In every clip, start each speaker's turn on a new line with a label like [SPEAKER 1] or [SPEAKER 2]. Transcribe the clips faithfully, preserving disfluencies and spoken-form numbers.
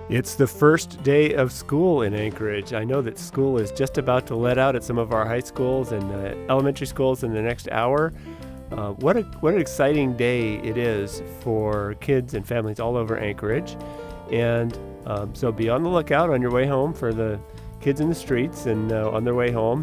[SPEAKER 1] It's the first day of school in Anchorage. I know that school is just about to let out at some of our high schools and uh, elementary schools in the next hour. Uh, what a what an exciting day it is for kids and families all over Anchorage. And um, so be on the lookout on your way home for the kids in the streets and uh, on their way home.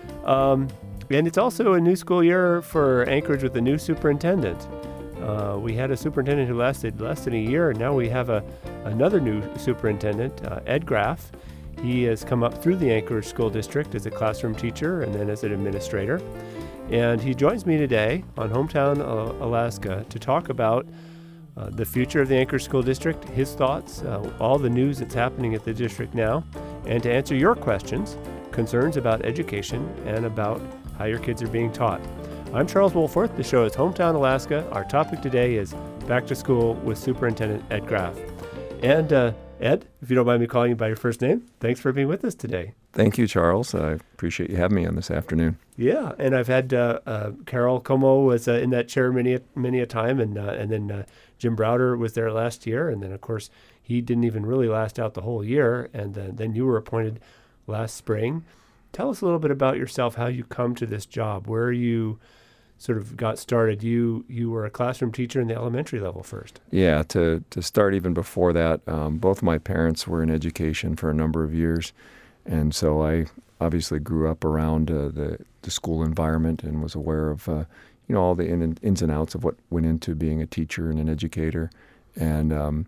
[SPEAKER 1] Um, and it's also a new school year for Anchorage with a new superintendent. Uh, we had a superintendent who lasted less than a year, and now we have a another new superintendent, uh, Ed Graff. He has come up through the Anchorage School District as a classroom teacher and then as an administrator. And he joins me today on Hometown, uh, Alaska to talk about uh, the future of the Anchorage School District, his thoughts, uh, all the news that's happening at the district now, and to answer your questions, concerns about education, and about how your kids are being taught. I'm Charles Wolforth. The show is Hometown, Alaska. Our topic today is Back to School with Superintendent Ed Graff. And uh, Ed, if you don't mind me calling you by your first name, thanks for being with us today.
[SPEAKER 2] Thank you, Charles. I appreciate you having me on this afternoon.
[SPEAKER 1] Yeah, and I've had uh, uh, Carol Como was uh, in that chair many a, many a time, and uh, and then uh, Jim Browder was there last year, and then of course he didn't even really last out the whole year, and uh, then you were appointed last spring. Tell us a little bit about yourself, how you come to this job, where you sort of got started. You you were a classroom teacher in the elementary level first.
[SPEAKER 2] Yeah, to, to start even before that, um, both my parents were in education for a number of years. And so I obviously grew up around uh, the, the school environment and was aware of uh, you know all the in, ins and outs of what went into being a teacher and an educator. And um,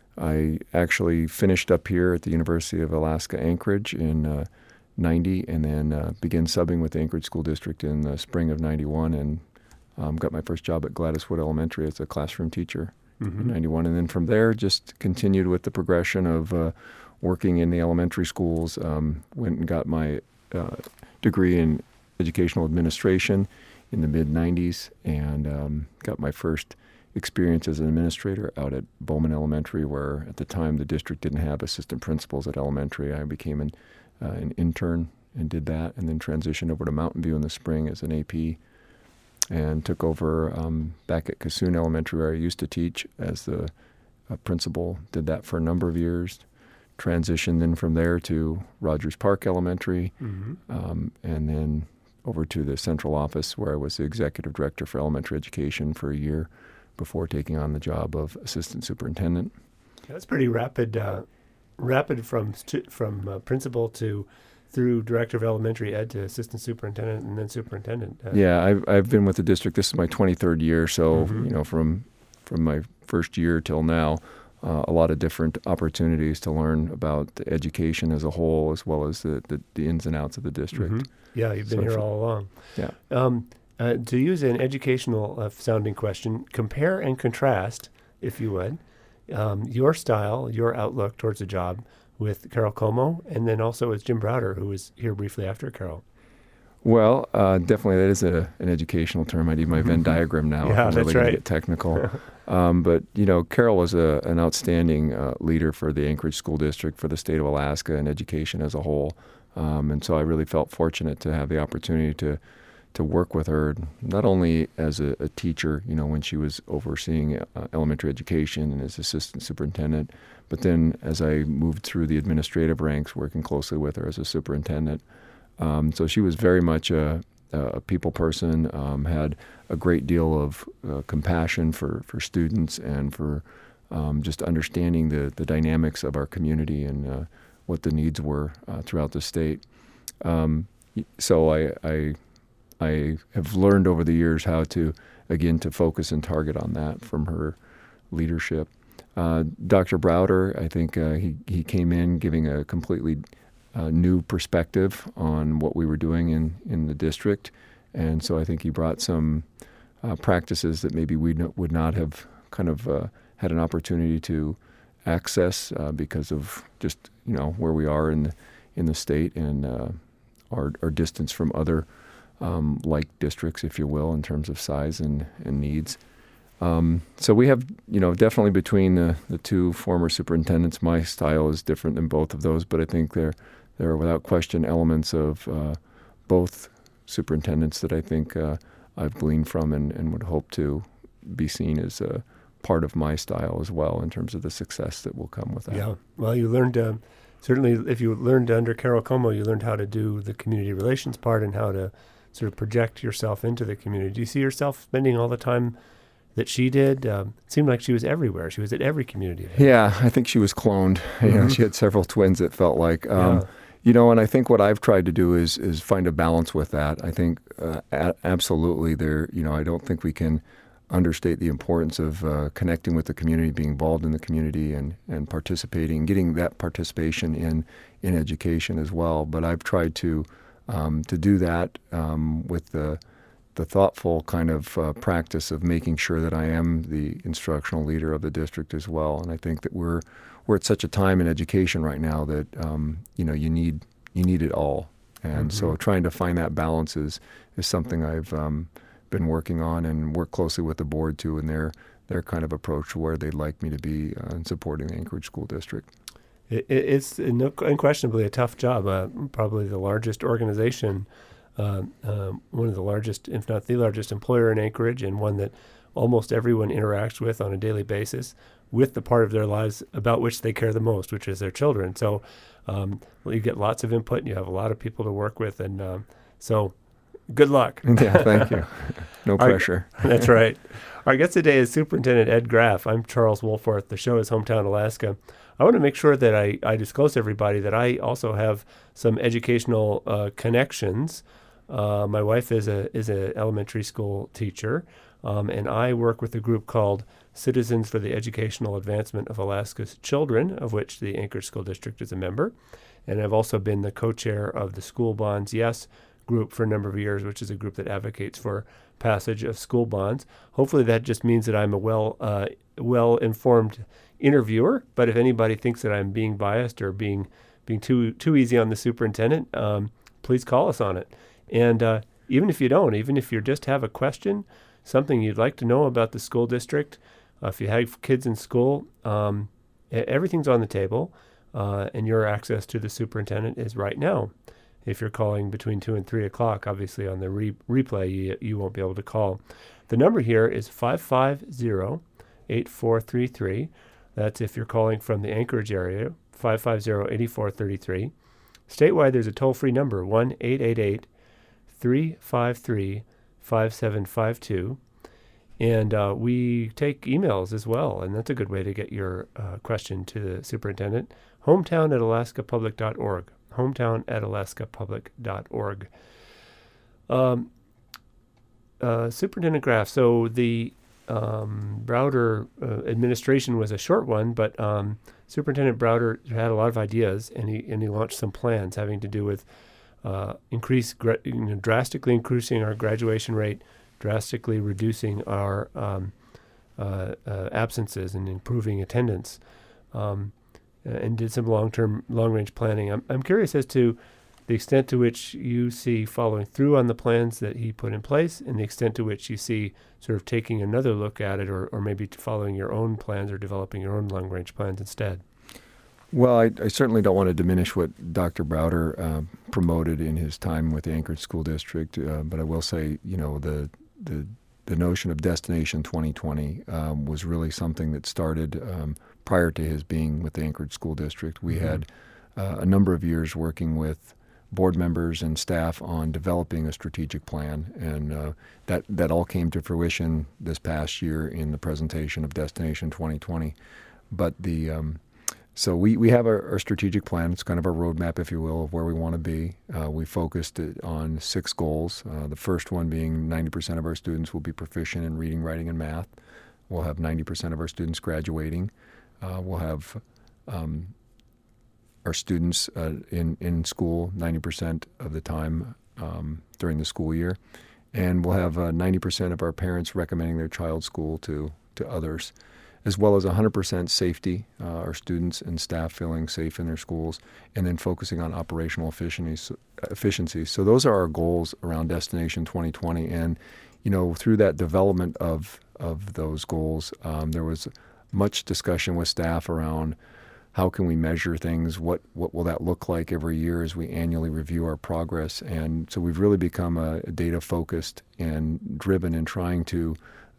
[SPEAKER 2] I actually finished up here at the University of Alaska Anchorage in uh, ninety, and then uh, began subbing with the Anchorage School District in the spring of ninety-one, and um, got my first job at Gladys Wood Elementary as a classroom teacher mm-hmm. in ninety-one. And then from there, just continued with the progression of uh, working in the elementary schools. Um, went and got my uh, degree in educational administration in the mid nineties, and um, got my first experience as an administrator out at Bowman Elementary, where at the time the district didn't have assistant principals at elementary. I became an Uh, an intern and did that, and then transitioned over to Mountain View in the spring as an A P, and took over um, back at Cassoon Elementary, where I used to teach, as the uh, principal. Did that for a number of years. Transitioned then from there to Rogers Park Elementary, mm-hmm. um, and then over to the central office, where I was the executive director for elementary education for a year before taking on the job of assistant superintendent.
[SPEAKER 1] That's pretty rapid. Uh Rapid from stu- from uh, principal to through director of elementary ed to assistant superintendent and then superintendent. Uh,
[SPEAKER 2] yeah, I've I've been with the district. This is my twenty-third year, so
[SPEAKER 1] mm-hmm.
[SPEAKER 2] you know from from my first year till now, uh, a lot of different opportunities to learn about the education as a whole, as well as the the, the ins and outs of the district.
[SPEAKER 1] Mm-hmm. Yeah, you've been so here all along.
[SPEAKER 2] Yeah.
[SPEAKER 1] Um, uh, to use an educational uh, sounding question, compare and contrast, if you would. Um, your style, your outlook towards the job with Carol Como, and then also with Jim Browder, who was here briefly after Carol.
[SPEAKER 2] Well, uh, definitely that is a, an educational term. I need my Venn diagram now.
[SPEAKER 1] Yeah,
[SPEAKER 2] I'm
[SPEAKER 1] that's
[SPEAKER 2] really
[SPEAKER 1] right.
[SPEAKER 2] Gonna get technical. um, but, you know, Carol was a, an outstanding uh, leader for the Anchorage School District, for the state of Alaska, and education as a whole. Um, and so I really felt fortunate to have the opportunity to to work with her, not only as a, a teacher, you know, when she was overseeing uh, elementary education and as assistant superintendent, but then as I moved through the administrative ranks, working closely with her as a superintendent. Um, so she was very much a, a people person, um, had a great deal of uh, compassion for, for students and for um, just understanding the, the dynamics of our community and uh, what the needs were uh, throughout the state. Um, so I, I I have learned over the years how to, again, to focus and target on that from her leadership. Uh, Doctor Browder, I think uh, he, he came in giving a completely uh, new perspective on what we were doing in, in the district. And so I think he brought some uh, practices that maybe we no, would not have kind of uh, had an opportunity to access uh, because of just, you know, where we are in the, in the state and uh, our, our distance from other Um, like districts, if you will, in terms of size and, and needs. Um, so we have, you know, definitely between the, the two former superintendents, my style is different than both of those, but I think there, there are without question elements of uh, both superintendents that I think uh, I've gleaned from and, and would hope to be seen as uh, part of my style as well in terms of the success that will come with that.
[SPEAKER 1] Yeah. Well, you learned, uh, certainly if you learned under Carol Como, you learned how to do the community relations part and how to sort of project yourself into the community. Do you see yourself spending all the time that she did? Um, it seemed like she was everywhere. She was at every community event.
[SPEAKER 2] Yeah, I think she was cloned. Mm-hmm. You know, she had several twins, it felt like. Um,
[SPEAKER 1] yeah.
[SPEAKER 2] You know, and I think what I've tried to do is is find a balance with that. I think uh, a- absolutely there, you know, I don't think we can understate the importance of uh, connecting with the community, being involved in the community and, and participating, getting that participation in, in education as well. But I've tried to um, to do that um, with the the thoughtful kind of uh, practice of making sure that I am the instructional leader of the district as well. And I think that we're we're at such a time in education right now that um, you know you need you need it all, and mm-hmm. so trying to find that balance is is something I've um, been working on and work closely with the board too, and their their kind of approach to where they'd like me to be uh, in supporting the Anchorage School District.
[SPEAKER 1] It, it's unquestionably a tough job. Uh, probably the largest organization, uh, um, one of the largest, if not the largest employer in Anchorage, and one that almost everyone interacts with on a daily basis, with the part of their lives about which they care the most, which is their children. So um, well, you get lots of input, and you have a lot of people to work with, and um, so good luck.
[SPEAKER 2] Yeah, thank you. No pressure.
[SPEAKER 1] Our, that's right. Our guest today is Superintendent Ed Graff. I'm Charles Wolforth. The show is Hometown Alaska. I want to make sure that I, I disclose to everybody that I also have some educational uh, connections. Uh, my wife is a is an elementary school teacher, um, and I work with a group called Citizens for the Educational Advancement of Alaska's Children, of which the Anchorage School District is a member. And I've also been the co-chair of the School Bonds Yes group for a number of years, which is a group that advocates for passage of school bonds. Hopefully that just means that I'm a well uh, well-informed interviewer, but if anybody thinks that I'm being biased or being being too too easy on the superintendent, um, please call us on it. And uh, even if you don't, even if you just have a question, something you'd like to know about the school district, uh, if you have kids in school, um, everything's on the table, uh, and your access to the superintendent is right now. If you're calling between two and three o'clock, obviously on the re- replay, you, you won't be able to call. The number here is five five zero, eight four three three. That's if you're calling from the Anchorage area, five five zero, eight four three three. Statewide, there's a toll-free number, one eight eight eight, three five three, five seven five two. And uh, we take emails as well, and that's a good way to get your uh, question to the superintendent. hometown at alaska public dot org. hometown at alaska public dot org. Um, uh, Superintendent Graff, so the um, Browder uh, administration was a short one, but um, Superintendent Browder had a lot of ideas, and he and he launched some plans having to do with uh, increase, gra- you know, drastically increasing our graduation rate, drastically reducing our um, uh, uh, absences, and improving attendance. Um, and did some long-term, long-range planning. I'm, I'm curious as to the extent to which you see following through on the plans that he put in place, and the extent to which you see sort of taking another look at it, or, or maybe following your own plans or developing your own long-range plans instead.
[SPEAKER 2] Well, I, I certainly don't want to diminish what Doctor Browder uh, promoted in his time with the Anchorage School District, uh, but I will say, you know, the the the notion of Destination twenty twenty um, was really something that started um, prior to his being with the Anchorage School District. We mm-hmm. had uh, a number of years working with board members and staff on developing a strategic plan, and uh, that, that all came to fruition this past year in the presentation of Destination twenty twenty. But the um, so we, we have our, our strategic plan. It's kind of our roadmap, if you will, of where we want to be. Uh, we focused it on six goals. Uh, the first one being ninety percent of our students will be proficient in reading, writing, and math. We'll have ninety percent of our students graduating. Uh, we'll have um, our students uh, in, in school ninety percent of the time um, during the school year. And we'll have uh, ninety percent of our parents recommending their child's school to, to others, as well as one hundred percent safety, uh, our students and staff feeling safe in their schools, and then focusing on operational efficiency. efficiency. So those are our goals around Destination twenty twenty. And, you know, through that development of, of those goals, um, there was much discussion with staff around how can we measure things, what, what will that look like every year as we annually review our progress. And so we've really become a, a data-focused and driven in trying to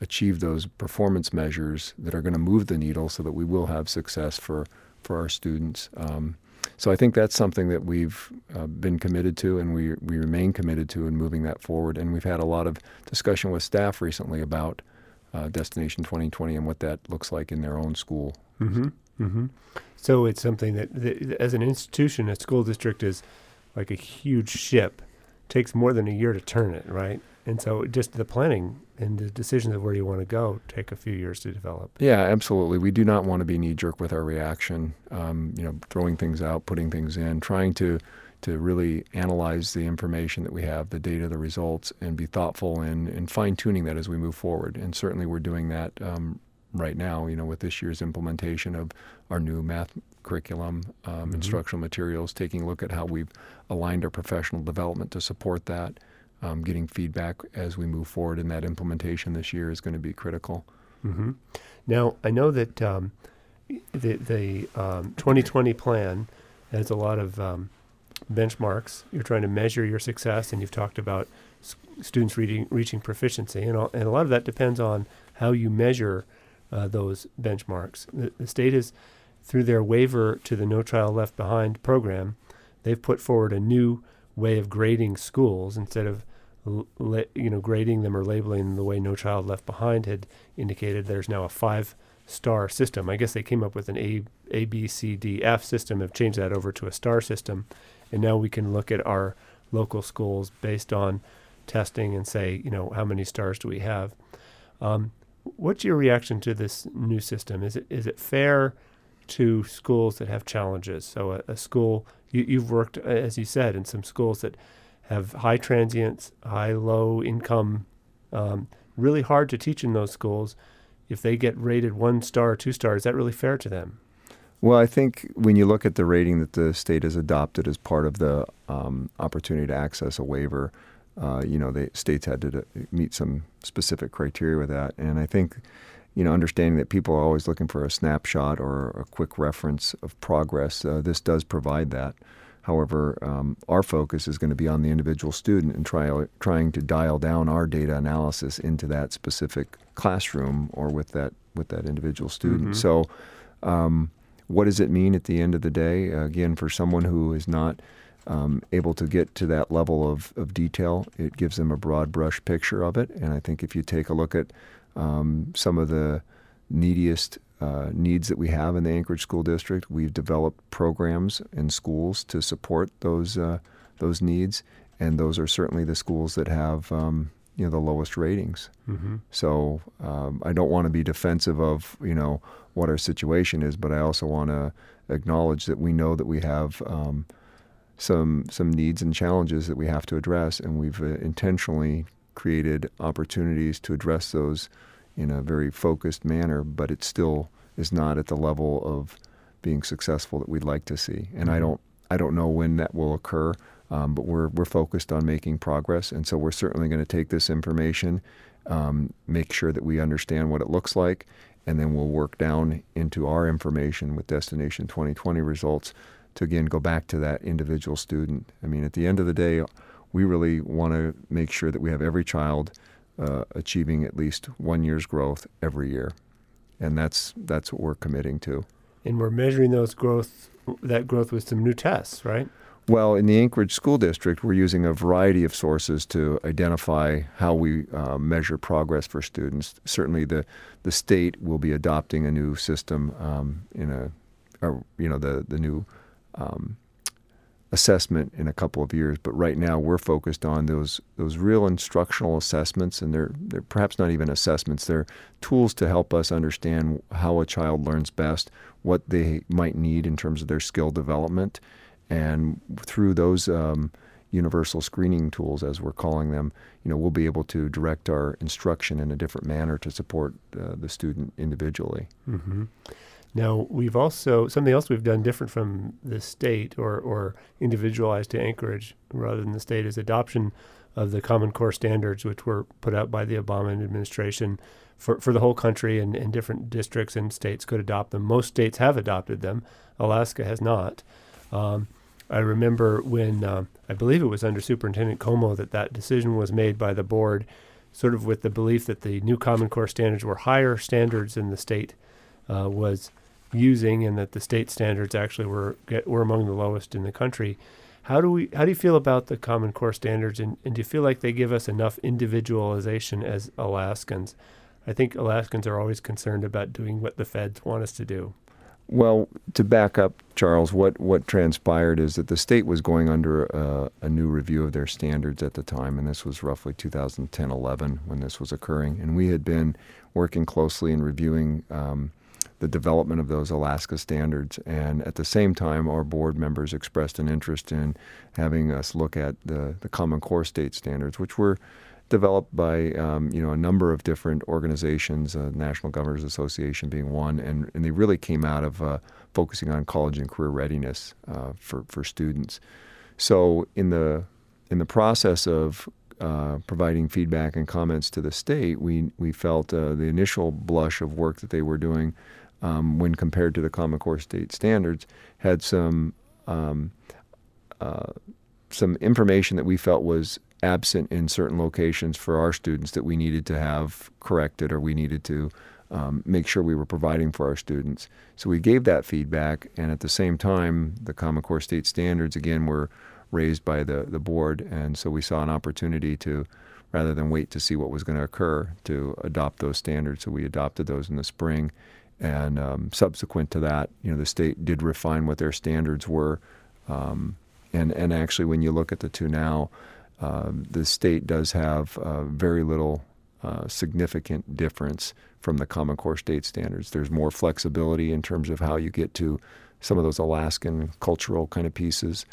[SPEAKER 2] achieve those performance measures that are going to move the needle so that we will have success for, for our students. Um, so I think that's something that we've uh, been committed to, and we, we remain committed to in moving that forward. And we've had a lot of discussion with staff recently about uh, Destination twenty twenty and what that looks like in their own school.
[SPEAKER 1] Mm-hmm. Mm-hmm. So it's something that, that, as an institution, a school district is like a huge ship. It takes more than a year to turn it, right? And so just the planning and the decisions of where you want to go take a few years to develop.
[SPEAKER 2] Yeah, absolutely. We do not want to be knee-jerk with our reaction, um, you know, throwing things out, putting things in, trying to to really analyze the information that we have, the data, the results, and be thoughtful in, in fine-tuning that as we move forward. And certainly we're doing that um, right now, you know, with this year's implementation of our new math curriculum, um, mm-hmm. instructional materials, taking a look at how we've aligned our professional development to support that. Um, getting feedback as we move forward in that implementation this year is going to be critical.
[SPEAKER 1] Mm-hmm. Now, I know that um, the, the um, twenty twenty plan has a lot of um, benchmarks. You're trying to measure your success, and you've talked about s- students reading, reaching proficiency, and, all, and a lot of that depends on how you measure uh, those benchmarks. The, the state has, through their waiver to the No Child Left Behind program, they've put forward a new way of grading schools instead of Le, you know, grading them or labeling them the way No Child Left Behind had indicated. There's now a five-star system. I guess they came up with an A, A, B, C, D, F system, have changed that over to a star system, and now we can look at our local schools based on testing and say, you know, how many stars do we have? Um, what's your reaction to this new system? Is it is it fair to schools that have challenges? So a, a school, you, you've worked, as you said, in some schools that have high transients, high, low income, um, really hard to teach in those schools. If they get rated one star or two stars, is that really fair to them?
[SPEAKER 2] Well, I think when you look at the rating that the state has adopted as part of the um, opportunity to access a waiver, uh, you know, the states had to d- meet some specific criteria with that. And I think, you know, understanding that people are always looking for a snapshot or a quick reference of progress, uh, this does provide that. However, um, our focus is going to be on the individual student and try, trying to dial down our data analysis into that specific classroom or with that with that individual student. Mm-hmm. So um, what does it mean at the end of the day? Uh, again, for someone who is not um, able to get to that level of, of detail, it gives them a broad brush picture of it. And I think if you take a look at um, some of the neediest Uh, needs that we have in the Anchorage School District, we've developed programs in schools to support those uh, those needs, and those are certainly the schools that have um, you know the lowest ratings. Mm-hmm. So um, I don't want to be defensive of you know what our situation is, but I also want to acknowledge that we know that we have um, some some needs and challenges that we have to address, and we've uh, intentionally created opportunities to address those in a very focused manner, but it still is not at the level of being successful that we'd like to see. And mm-hmm. I don't I don't know when that will occur, um, but we're we're focused on making progress, and so we're certainly going to take this information, um, make sure that we understand what it looks like, and then we'll work down into our information with Destination twenty twenty results to again go back to that individual student. I mean, at the end of the day, we really want to make sure that we have every child Uh, achieving at least one year's growth every year, and that's that's what we're committing to.
[SPEAKER 1] And we're measuring those growth, that growth with some new tests, right?
[SPEAKER 2] Well, in the Anchorage School District, we're using a variety of sources to identify how we uh, measure progress for students. Certainly, the the state will be adopting a new system um, in a, or, you know, the the new um, assessment in a couple of years, but right now we're focused on those those real instructional assessments, and they're they're perhaps not even assessments. They're tools to help us understand how a child learns best, what they might need in terms of their skill development, and through those um, universal screening tools, as we're calling them, you know, we'll be able to direct our instruction in a different manner to support uh, the student individually.
[SPEAKER 1] Mm-hmm. Now, we've also, something else we've done different from the state or, or individualized to Anchorage rather than the state is adoption of the Common Core standards, which were put out by the Obama administration for, for the whole country, and, and different districts and states could adopt them. Most states have adopted them. Alaska has not. Um, I remember when, uh, I believe it was under Superintendent Como that that decision was made by the board sort of with the belief that the new Common Core standards were higher standards than the state uh, was using, and that the state standards actually were get, were among the lowest in the country. How do we? How do you feel about the Common Core standards, and, and do you feel like they give us enough individualization as Alaskans? I think Alaskans are always concerned about doing what the feds want us to do.
[SPEAKER 2] Well, to back up, Charles, what, what transpired is that the state was going under a, a new review of their standards at the time, and this was roughly two thousand ten eleven when this was occurring. And we had been working closely and reviewing um, the development of those Alaska standards. And at the same time, our board members expressed an interest in having us look at the, the Common Core state standards, which were developed by um, you know a number of different organizations, uh, National Governors Association being one, and, and they really came out of uh, focusing on college and career readiness uh, for for students. So in the in the process of uh, providing feedback and comments to the state, we we felt uh, the initial blush of work that they were doing, um, when compared to the Common Core state standards, had some um, uh, some information that we felt was absent in certain locations for our students that we needed to have corrected, or we needed to um, make sure we were providing for our students. So we gave that feedback, and at the same time, the Common Core state standards, again, were raised by the, the board, and so we saw an opportunity to, rather than wait to see what was going to occur, to adopt those standards. So we adopted those in the spring, and um, subsequent to that, you know, the state did refine what their standards were, um, and, and actually when you look at the two now, Um, the state does have uh, very little uh, significant difference from the Common Core state standards. There's more flexibility in terms of how you get to some of those Alaskan cultural kind of pieces.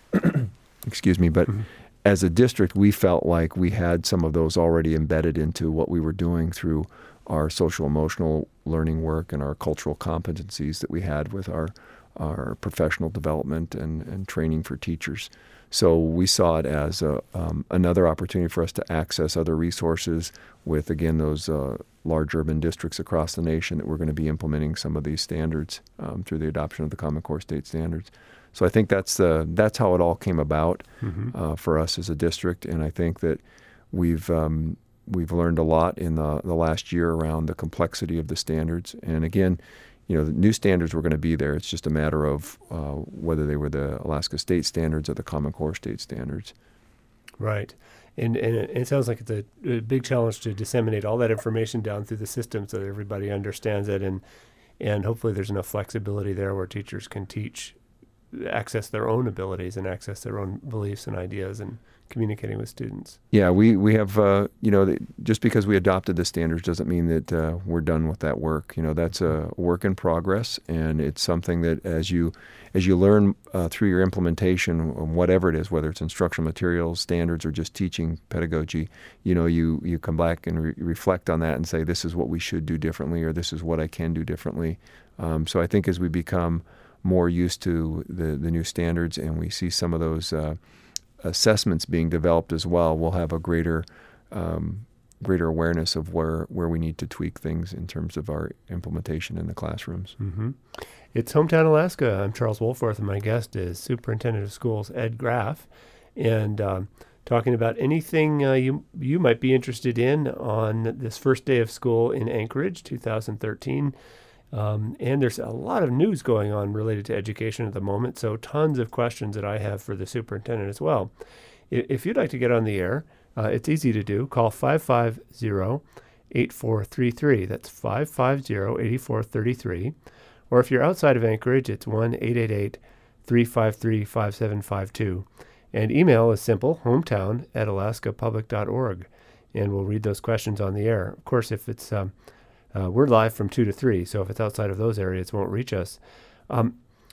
[SPEAKER 2] Excuse me. But mm-hmm. as a district, we felt like we had some of those already embedded into what we were doing through our social emotional learning work and our cultural competencies that we had with our, our professional development and, and training for teachers. So we saw it as a, um, another opportunity for us to access other resources with, again, those uh, large urban districts across the nation that we're going to be implementing some of these standards um, through the adoption of the Common Core state standards. So I think that's uh, that's how it all came about mm-hmm. uh, for us as a district, and I think that we've um, we've learned a lot in the, the last year around the complexity of the standards. And again, you know, the new standards were going to be there. It's just a matter of uh, whether they were the Alaska state standards or the Common Core state standards.
[SPEAKER 1] Right. And, and it, it sounds like it's a, a big challenge to disseminate all that information down through the system so that everybody understands it. And, and hopefully there's enough flexibility there where teachers can teach, access their own abilities and access their own beliefs and ideas and communicating with students.
[SPEAKER 2] Yeah, we, we have, uh, you know, the, just because we adopted the standards doesn't mean that uh, we're done with that work. You know, that's a work in progress, and it's something that as you as you learn uh, through your implementation, whatever it is, whether it's instructional materials, standards, or just teaching pedagogy, you know, you, you come back and re- reflect on that and say, this is what we should do differently, or this is what I can do differently. Um, so I think as we become more used to the, the new standards and we see some of those uh, assessments being developed as well, we'll have a greater um, greater awareness of where, where we need to tweak things in terms of our implementation in the classrooms.
[SPEAKER 1] Mm-hmm. It's Hometown Alaska. I'm Charles Wohlforth, and my guest is Superintendent of Schools Ed Graff, and um, talking about anything uh, you you might be interested in on this first day of school in Anchorage, two thousand thirteen. Um, and there's a lot of news going on related to education at the moment, so tons of questions that I have for the superintendent as well. If you'd like to get on the air, uh, it's easy to do. Call five five zero, eight four three three. That's five five zero, eight four three three. Or if you're outside of Anchorage, it's one eight eight eight, three five three, five seven five two. And email is simple, hometown at alaska public dot org. And we'll read those questions on the air. Of course, if it's... Um, Uh, we're live from two to three, so if it's outside of those areas, it won't reach us. Um,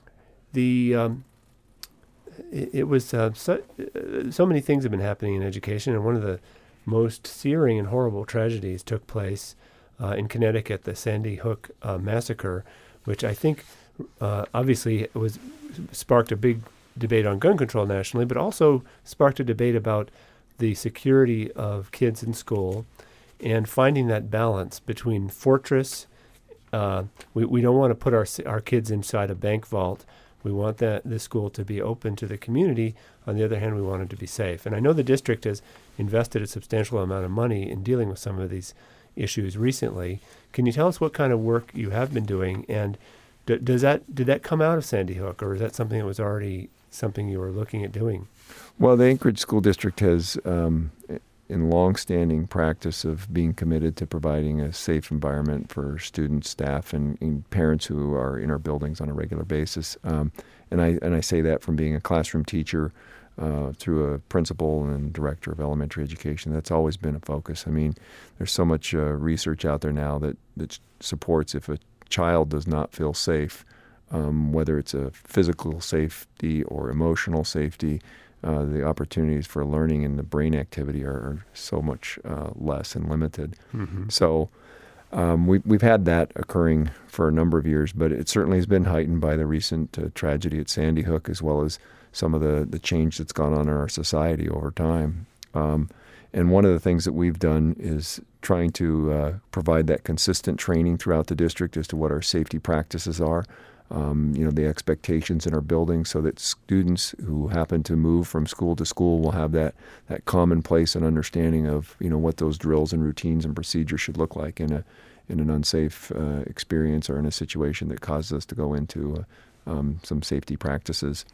[SPEAKER 1] the um, it, it was uh, so, uh, so many things have been happening in education, and one of the most searing and horrible tragedies took place uh, in Connecticut, the Sandy Hook uh, massacre, which I think uh, obviously it was sparked a big debate on gun control nationally, but also sparked a debate about the security of kids in school. And finding that balance between fortress, uh, we, we don't want to put our our kids inside a bank vault. We want that the school to be open to the community. On the other hand, we want it to be safe. And I know the district has invested a substantial amount of money in dealing with some of these issues recently. Can you tell us what kind of work you have been doing, and d- does that did that come out of Sandy Hook, or is that something that was already something you were looking at doing?
[SPEAKER 2] Well, the Anchorage School District has, um, in long-standing practice of being committed to providing a safe environment for students, staff, and, and parents who are in our buildings on a regular basis. Um, and I and I say that from being a classroom teacher uh, through a principal and director of elementary education. That's always been a focus. I mean, there's so much uh, research out there now that, that supports if a child does not feel safe, um, whether it's a physical safety or emotional safety, Uh, the opportunities for learning and the brain activity are, are so much uh, less and limited.
[SPEAKER 1] Mm-hmm.
[SPEAKER 2] So um, we, we've had that occurring for a number of years, but it certainly has been heightened by the recent uh, tragedy at Sandy Hook, as well as some of the, the change that's gone on in our society over time. Um, and one of the things that we've done is trying to uh, provide that consistent training throughout the district as to what our safety practices are. Um, you know, the expectations in our building, so that students who happen to move from school to school will have that, that commonplace and understanding of, you know, what those drills and routines and procedures should look like in a in an unsafe uh, experience or in a situation that causes us to go into uh, um, some safety practices.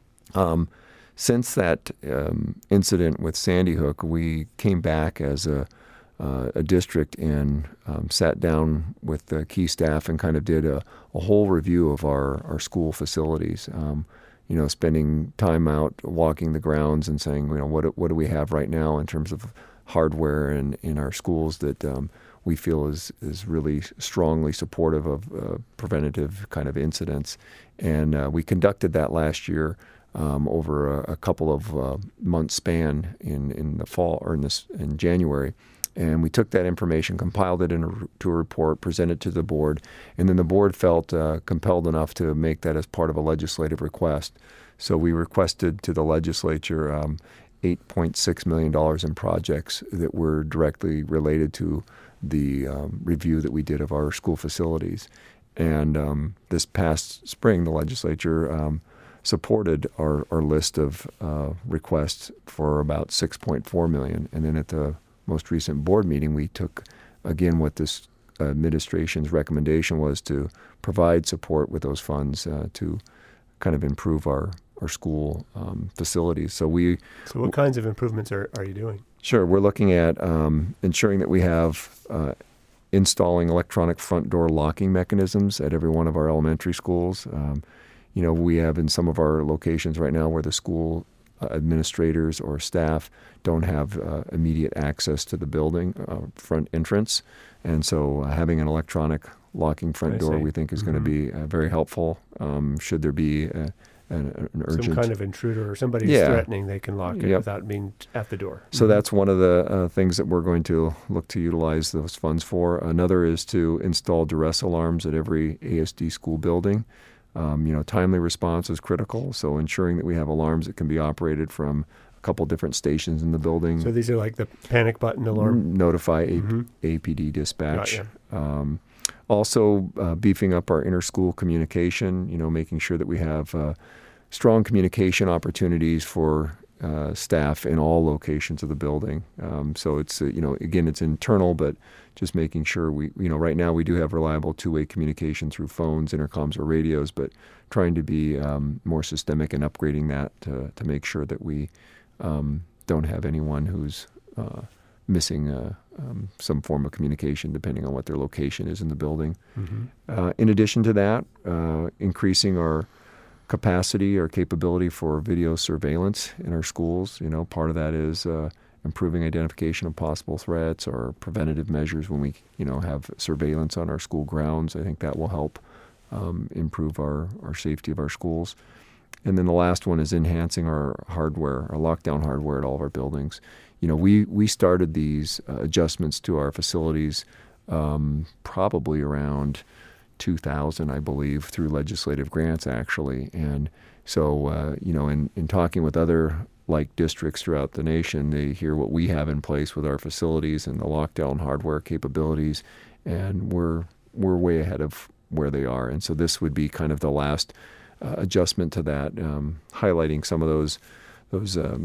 [SPEAKER 2] Um, since that um, incident with Sandy Hook, we came back as a Uh, a district and um, sat down with the key staff and kind of did a, a whole review of our, our school facilities. Um, you know, spending time out walking the grounds and saying, you know, what what do we have right now in terms of hardware in, in our schools that um, we feel is is really strongly supportive of uh, preventative kind of incidents. And uh, we conducted that last year um, over a, a couple of uh, months span in, in the fall or in this in January. And we took that information, compiled it into a report, presented it to the board, and then the board felt uh, compelled enough to make that as part of a legislative request. So we requested to the legislature um, eight point six million dollars in projects that were directly related to the um, review that we did of our school facilities. And um, this past spring, the legislature um, supported our, our list of uh, requests for about six point four million dollars. And then at the most recent board meeting, we took, again, what this administration's recommendation was to provide support with those funds uh, to kind of improve our, our school um, facilities. So we.
[SPEAKER 1] So what kinds of improvements are, are you doing?
[SPEAKER 2] Sure. We're looking at um, ensuring that we have uh, installing electronic front door locking mechanisms at every one of our elementary schools. Um, you know, we have in some of our locations right now where the school Uh, administrators or staff don't have uh, immediate access to the building uh, front entrance. And so uh, having an electronic locking front
[SPEAKER 1] I
[SPEAKER 2] door
[SPEAKER 1] see.
[SPEAKER 2] we think is
[SPEAKER 1] Mm-hmm.
[SPEAKER 2] going to be uh, very helpful um, should there be a, an, an urgent...
[SPEAKER 1] Some kind of intruder or somebody who's
[SPEAKER 2] Yeah.
[SPEAKER 1] threatening, they can lock it
[SPEAKER 2] Yep.
[SPEAKER 1] without being t- at the door.
[SPEAKER 2] So
[SPEAKER 1] Mhm.
[SPEAKER 2] that's one of the uh, things that we're going to look to utilize those funds for. Another is to install duress alarms at every A S D school building. Um, you know, timely response is critical, so ensuring that we have alarms that can be operated from a couple different stations in the building.
[SPEAKER 1] So these are like the panic button alarm?
[SPEAKER 2] N- Notify A-
[SPEAKER 1] Mhm.
[SPEAKER 2] A P D dispatch.
[SPEAKER 1] Got
[SPEAKER 2] Um, also, uh, beefing up our inter-school communication, you know, making sure that we have uh, strong communication opportunities for uh, staff in all locations of the building. Um, so it's, uh, you know, again, it's internal, but just making sure we, you know, right now we do have reliable two-way communication through phones, intercoms, or radios, but trying to be um, more systemic and upgrading that to, to make sure that we um, don't have anyone who's uh, missing uh, um, some form of communication depending on what their location is in the building.
[SPEAKER 1] Mm-hmm.
[SPEAKER 2] Uh, in addition to that, uh, increasing our capacity or capability for video surveillance in our schools. You know, part of that is uh, improving identification of possible threats or preventative measures when we, you know, have surveillance on our school grounds. I think that will help um, improve our, our safety of our schools. And then the last one is enhancing our hardware, our lockdown hardware at all of our buildings. You know, we, we started these uh, adjustments to our facilities um, probably around two thousand, I believe, through legislative grants, actually. And so, uh, you know, in, in talking with other like districts throughout the nation, they hear what we have in place with our facilities and the lockdown hardware capabilities, and we're we're way ahead of where they are. And so this would be kind of the last uh, adjustment to that, um, highlighting some of those those um,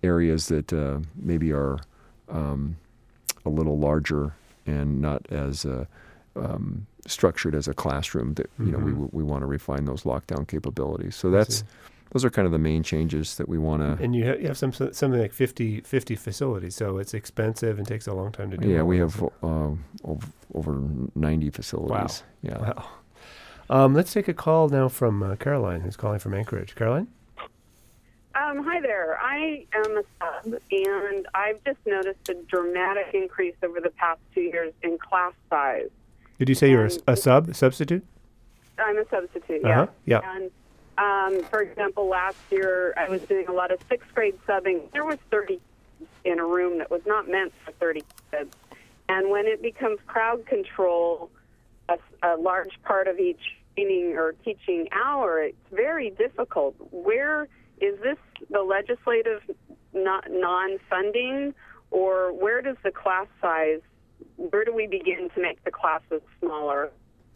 [SPEAKER 2] areas that uh, maybe are um, a little larger and not as uh, um, structured as a classroom. That you
[SPEAKER 1] Mm-hmm.
[SPEAKER 2] know we we want to refine those lockdown capabilities. So that's those are kind of the main changes that we want to.
[SPEAKER 1] And you have, you have some something like fifty, fifty facilities, so it's expensive and takes a long time to do.
[SPEAKER 2] Yeah,
[SPEAKER 1] all
[SPEAKER 2] we
[SPEAKER 1] of
[SPEAKER 2] have uh, over, over ninety facilities.
[SPEAKER 1] Wow.
[SPEAKER 2] Yeah.
[SPEAKER 1] Wow. Um, let's take a call now from uh, Caroline, who's calling from Anchorage. Caroline?
[SPEAKER 3] Um, hi there. I am a sub, and I've just noticed a dramatic increase over the past two years in class size.
[SPEAKER 1] Did you say you're a,
[SPEAKER 3] And-
[SPEAKER 1] a sub, a substitute?
[SPEAKER 3] I'm a substitute,
[SPEAKER 1] Uh-huh.
[SPEAKER 3] yeah.
[SPEAKER 1] Yeah.
[SPEAKER 3] And um, for example, last year I was doing a lot of sixth grade subbing. There was thirty in a room that was not meant for thirty kids. And when it becomes crowd control, a, a large part of each training or teaching hour, it's very difficult. Where is this the legislative not non-funding, or where does the class size, where do we begin to make the classes smaller?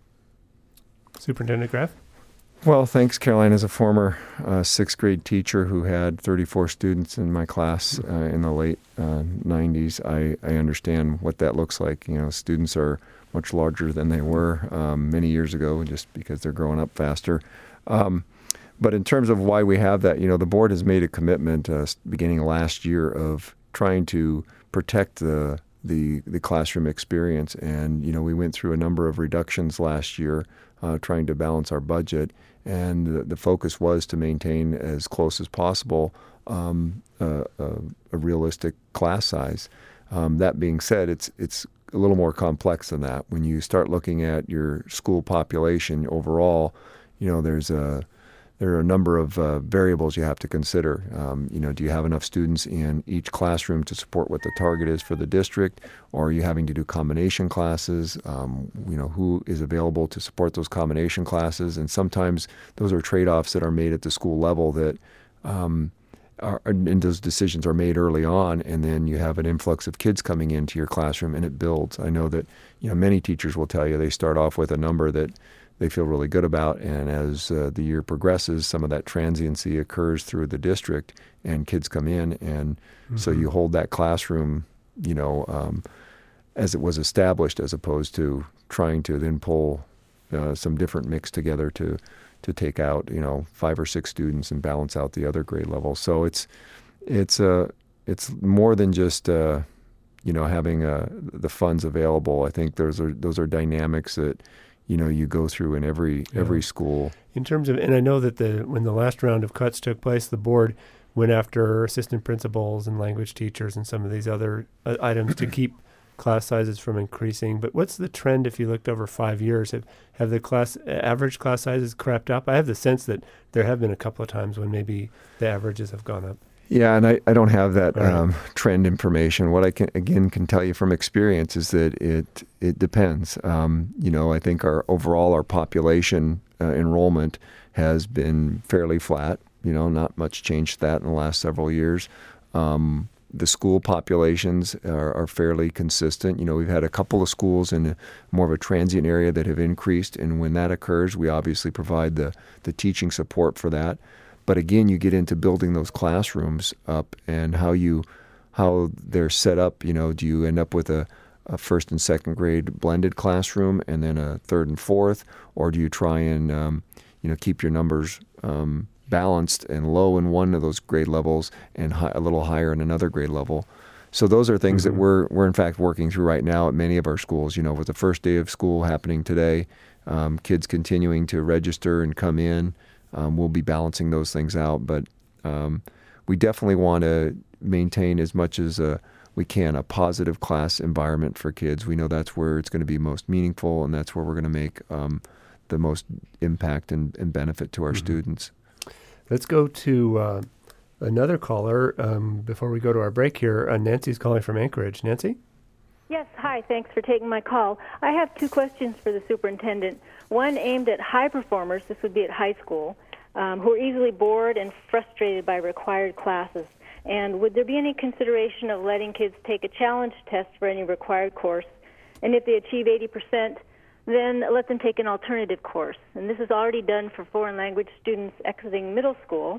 [SPEAKER 1] Superintendent Graff?
[SPEAKER 2] Well, thanks, Caroline. As a former uh, sixth grade teacher who had thirty-four students in my class uh, in the late uh, nineties, I, I understand what that looks like. You know, students are much larger than they were um, many years ago just because they're growing up faster. Um, but in terms of why we have that, you know, the board has made a commitment uh, beginning last year of trying to protect the the the classroom experience. And, you know, we went through a number of reductions last year uh, trying to balance our budget. And the, the focus was to maintain as close as possible um, a, a, a realistic class size. Um, that being said, it's it's a little more complex than that. When you start looking at your school population overall, you know, there's a there are a number of uh, variables you have to consider. Um, you know, do you have enough students in each classroom to support what the target is for the district, or are you having to do combination classes? Um, you know, who is available to support those combination classes? And sometimes those are trade-offs that are made at the school level that, um, are, and those decisions are made early on, and then you have an influx of kids coming into your classroom, and it builds. I know that, you know, many teachers will tell you they start off with a number that they feel really good about, and as uh, the year progresses, some of that transiency occurs through the district, and kids come in, and mm-hmm. so you hold that classroom, you know, um, as it was established, as opposed to trying to then pull uh, some different mix together to to take out, you know, five or six students and balance out the other grade levels. So it's it's uh, it's more than just uh, you know having uh, the funds available. I think those are those are dynamics that, you know, you go through in every yeah. every school.
[SPEAKER 1] In terms of, and I know that the when the last round of cuts took place, the board went after assistant principals and language teachers and some of these other uh, items to keep class sizes from increasing. But what's the trend if you looked over five years? Have, have the class average class sizes crept up? I have the sense that there have been a couple of times when maybe the averages have gone up.
[SPEAKER 2] Yeah, and I, I don't have that
[SPEAKER 1] Right.
[SPEAKER 2] um, trend information. What I can again can tell you from experience is that it it depends. Um, you know, I think our overall our population uh, enrollment has been fairly flat. You know, not much change to that in the last several years. Um, the school populations are, are fairly consistent. You know, we've had a couple of schools in a, more of a transient area that have increased, and when that occurs, we obviously provide the the teaching support for that. But again, you get into building those classrooms up and how you, how they're set up. You know, do you end up with a, a first and second grade blended classroom and then a third and fourth, or do you try and, um, you know, keep your numbers um, balanced and low in one of those grade levels and high, a little higher in another grade level? So those are things mm-hmm. that we're we're in fact working through right now at many of our schools. You know, with the first day of school happening today, um, kids continuing to register and come in. Um, we'll be balancing those things out, but um, we definitely want to maintain as much as uh, we can a positive class environment for kids. We know that's where it's going to be most meaningful, and that's where we're going to make um, the most impact and, and benefit to our mm-hmm. students.
[SPEAKER 1] Let's go to uh, another caller um, before we go to our break here. Uh, Nancy's calling from Anchorage. Nancy?
[SPEAKER 4] Yes, hi. Thanks for taking my call. I have two questions for the superintendent. One aimed at high performers, this would be at high school, um, who are easily bored and frustrated by required classes. And would there be any consideration of letting kids take a challenge test for any required course? And if they achieve eighty percent, then let them take an alternative course. And this is already done for foreign language students exiting middle school.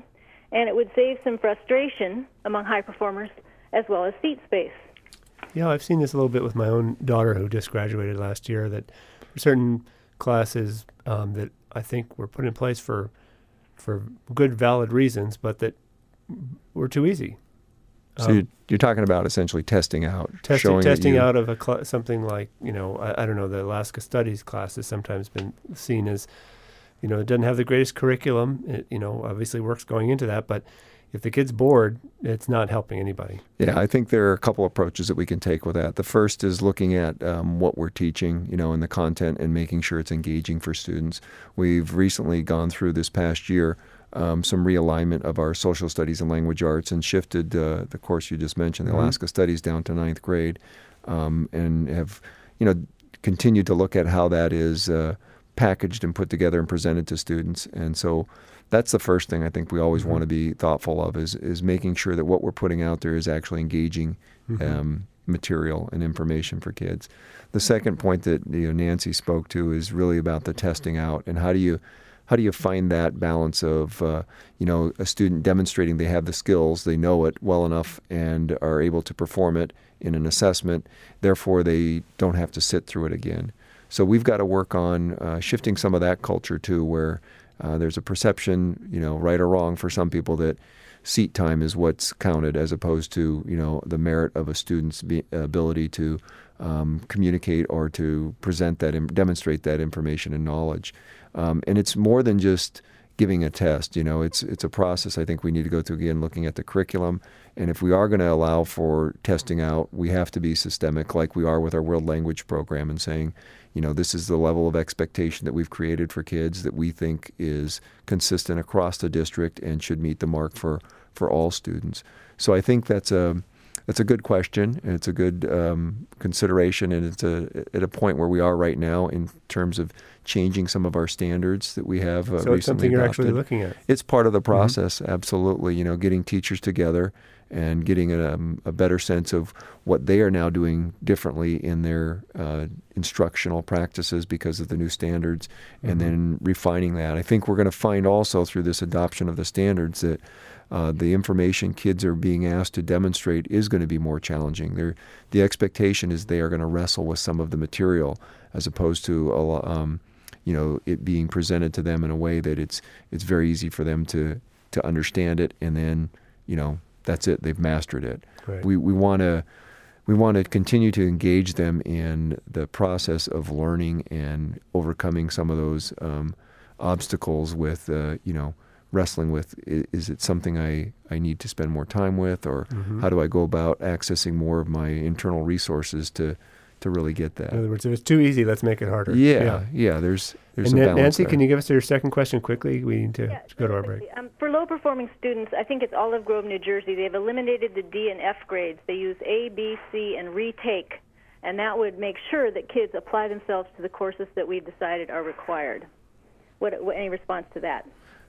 [SPEAKER 4] and it would save some frustration among high performers as well as seat space.
[SPEAKER 1] Yeah, I've seen this a little bit with my own daughter who just graduated last year, that certain classes um, that I think were put in place for for good, valid reasons, but that were too easy.
[SPEAKER 2] So
[SPEAKER 1] Um,
[SPEAKER 2] you're, you're talking about essentially testing out,
[SPEAKER 1] Testing,
[SPEAKER 2] showing that
[SPEAKER 1] testing
[SPEAKER 2] you-
[SPEAKER 1] out of a cl- something like, you know, I, I don't know, the Alaska Studies class has sometimes been seen as, you know, it doesn't have the greatest curriculum. It, you know, obviously work's going into that, but if the kid's bored, it's not helping anybody.
[SPEAKER 2] Yeah, I think there are a couple approaches that we can take with that. The first is looking at um, what we're teaching, you know, and the content and making sure it's engaging for students. We've recently gone through this past year um, some realignment of our social studies and language arts and shifted uh, the course you just mentioned, the
[SPEAKER 1] Mhm.
[SPEAKER 2] Alaska Studies, down to ninth grade, um, and have, you know, continued to look at how that is uh, packaged and put together and presented to students. And so that's the first thing I think we always
[SPEAKER 1] Mhm.
[SPEAKER 2] want to be thoughtful of is is making sure that what we're putting out there is actually engaging
[SPEAKER 1] Mhm.
[SPEAKER 2] um, material and information for kids. The second point that you know, Nancy spoke to is really about the testing out and how do you how do you find that balance of uh, you know a student demonstrating they have the skills, they know it well enough, and are able to perform it in an assessment. Therefore, they don't have to sit through it again. So we've got to work on uh, shifting some of that culture too, where uh, there's a perception, you know, right or wrong for some people, that seat time is what's counted as opposed to, you know, the merit of a student's be, ability to um, communicate or to present that, and demonstrate that information and knowledge. Um, and it's more than just giving a test. You know, it's it's a process I think we need to go through again, looking at the curriculum. And if we are going to allow for testing out, we have to be systemic like we are with our world language program and saying, you know, this is the level of expectation that we've created for kids that we think is consistent across the district and should meet the mark for, for all students. So I think that's a that's a good question, and it's a good um, consideration, and it's a, at a point where we are right now in terms of changing some of our standards that we have uh,
[SPEAKER 1] So
[SPEAKER 2] recently
[SPEAKER 1] it's something you're
[SPEAKER 2] adopted.
[SPEAKER 1] actually looking at.
[SPEAKER 2] It's part of the process, absolutely. You know, getting teachers together and getting a, um, a better sense of what they are now doing differently in their uh, instructional practices because of the new standards, and
[SPEAKER 1] Mhm.
[SPEAKER 2] then refining that. I think we're going to find also through this adoption of the standards that uh, the information kids are being asked to demonstrate is going to be more challenging. They're, the expectation is they are going to wrestle with some of the material as opposed to a lo- um, you know, it being presented to them in a way that it's it's very easy for them to to understand it, and then, you know, that's it. They've mastered it.
[SPEAKER 1] Right.
[SPEAKER 2] We we want to we want to continue to engage them in the process of learning and overcoming some of those um, obstacles with uh, you know, wrestling with, is, is it something I, I need to spend more time with, or
[SPEAKER 1] Mhm.
[SPEAKER 2] how do I go about accessing more of my internal resources to to really get that?
[SPEAKER 1] In other words, if it's too easy, let's make it harder.
[SPEAKER 2] Yeah, yeah. There's there's
[SPEAKER 1] And
[SPEAKER 2] a
[SPEAKER 1] Nan-
[SPEAKER 2] balance
[SPEAKER 1] Nancy,
[SPEAKER 2] there.
[SPEAKER 1] can you give us your second question quickly? We need to
[SPEAKER 4] Yeah,
[SPEAKER 1] go to our
[SPEAKER 4] really
[SPEAKER 1] break.
[SPEAKER 4] quickly. Um, for low-performing students, I think it's Olive Grove, New Jersey. They've eliminated the D and F grades. They use A, B, C, and retake, and that would make sure that kids apply themselves to the courses that we've decided are required. What, what any response to that?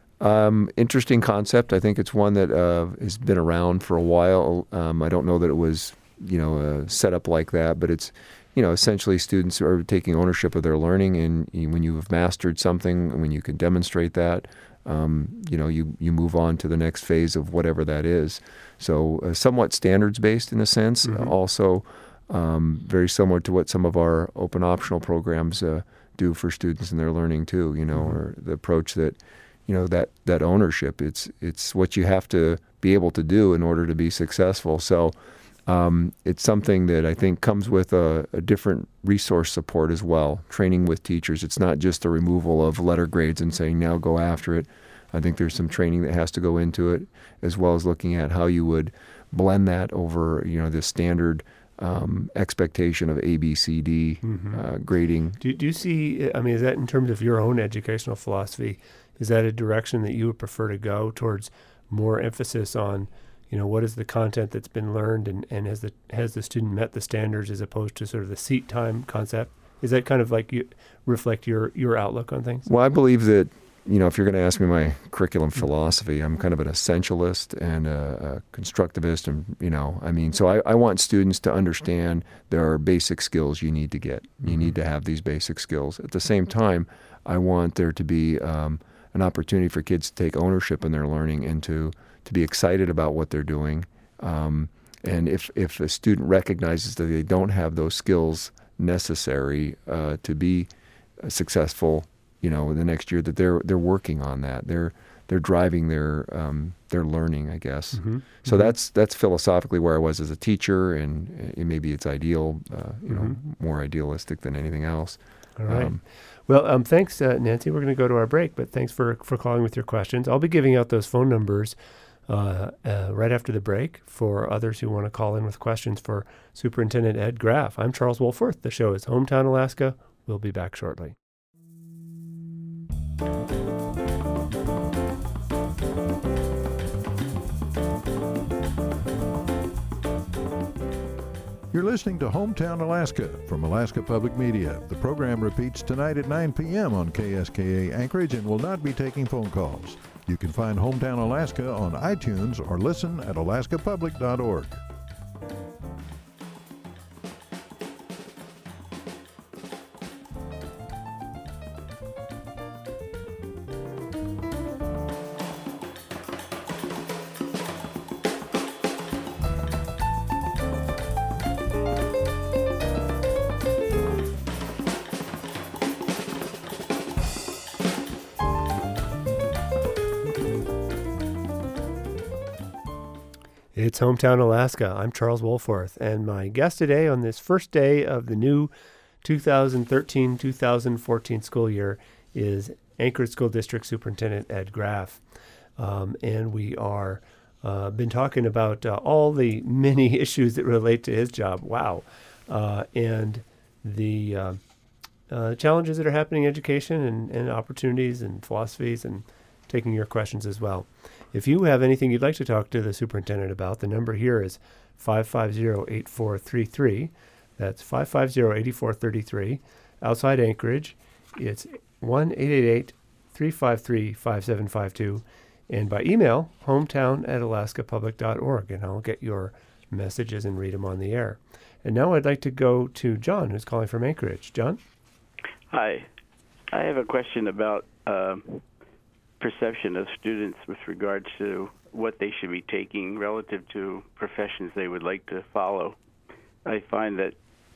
[SPEAKER 2] Um, interesting concept. I think it's one that uh, has been around for a while. Um, I don't know that it was, you know, uh, set up like that, but it's, you know, essentially students are taking ownership of their learning, and you, when you have mastered something, when you can demonstrate that, um, you know, you, you move on to the next phase of whatever that is. So uh, somewhat standards-based in a sense,
[SPEAKER 1] Mhm.
[SPEAKER 2] also um, very similar to what some of our open optional programs uh, do for students in their learning too, you know,
[SPEAKER 1] Mhm.
[SPEAKER 2] or the approach that, you know, that, that ownership, it's, it's what you have to be able to do in order to be successful. So um, it's something that I think comes with a, a different resource support as well, training with teachers. It's not just the removal of letter grades and saying, now go after it. I think there's some training that has to go into it, as well as looking at how you would blend that over, you know, the standard um, expectation of A, B, C, D
[SPEAKER 1] Mhm.
[SPEAKER 2] uh, grading.
[SPEAKER 1] Do, do you see, I mean, is that in terms of your own educational philosophy, is that a direction that you would prefer to go towards more emphasis on, you know, what is the content that's been learned, and, and has the has the student met the standards, as opposed to sort of the seat time concept? Is that kind of like you reflect your, your outlook on things?
[SPEAKER 2] Well, I believe that, you know, if you're going to ask me my curriculum philosophy, I'm kind of an essentialist and a, a constructivist. And, you know, I mean, so I, I want students to understand there are basic skills you need to get. You need to have these basic skills. At the same time, I want there to be um, an opportunity for kids to take ownership in their learning and to, to be excited about what they're doing. Um, and if, if a student recognizes that they don't have those skills necessary uh, to be successful, you know, the next year, that they're they're working on that. They're they're driving their um, their learning, I guess. Mm-hmm. So mm-hmm. that's that's philosophically where I was as a teacher, and uh, maybe it's ideal, uh, you mm-hmm. know, more idealistic than anything else.
[SPEAKER 1] All right. Um, well, um, thanks, uh, Nancy. We're going to go to our break, but thanks for for calling with your questions. I'll be giving out those phone numbers uh, uh, right after the break for others who want to call in with questions for Superintendent Ed Graff. I'm Charles Wolforth. The show is Hometown Alaska. We'll be back shortly.
[SPEAKER 5] You're listening to Hometown Alaska from Alaska Public Media. The program repeats tonight at nine p.m. on K S K A Anchorage and will not be taking phone calls. You can find Hometown Alaska on iTunes or listen at alaska public dot org.
[SPEAKER 1] It's Hometown Alaska. I'm Charles Wolforth, and my guest today on this first day of the new two thousand thirteen two thousand fourteen school year is Anchorage School District Superintendent Ed Graff. Um, and we are uh, been talking about uh, all the many issues that relate to his job. Wow. Uh, and the uh, uh, challenges that are happening in education and, and opportunities and philosophies, and taking your questions as well. If you have anything you'd like to talk to the superintendent about, the number here is five five zero, eight four three three. That's five five zero, eight four three three. Outside Anchorage, it's one eight eight eight, three five three, five seven five two. And by email, hometown at alaska public dot org, and I'll get your messages and read them on the air. And now I'd like to go to John, who's calling from Anchorage. John?
[SPEAKER 6] Hi. I have a question about uh, perception of students with regards to what they should be taking relative to professions they would like to follow. I find that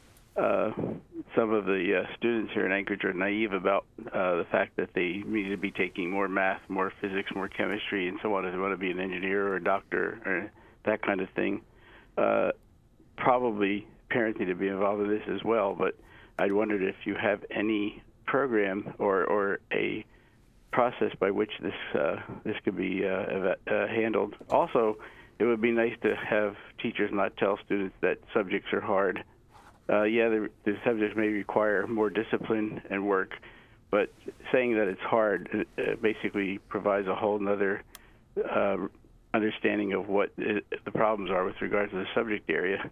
[SPEAKER 6] uh, some of the uh, students here in Anchorage are naive about uh, the fact that they need to be taking more math, more physics, more chemistry, and so on if they want to be an engineer or a doctor or that kind of thing. Uh, probably parents need to be involved in this as well, but I wondered if you have any program or, or a process by which this uh, this could be uh, uh, handled. Also, it would be nice to have teachers not tell students that subjects are hard. Uh, yeah, the, the subjects may require more discipline and work, but saying that it's hard uh, basically provides a whole other uh, understanding of what it, the problems are with regards to the subject area.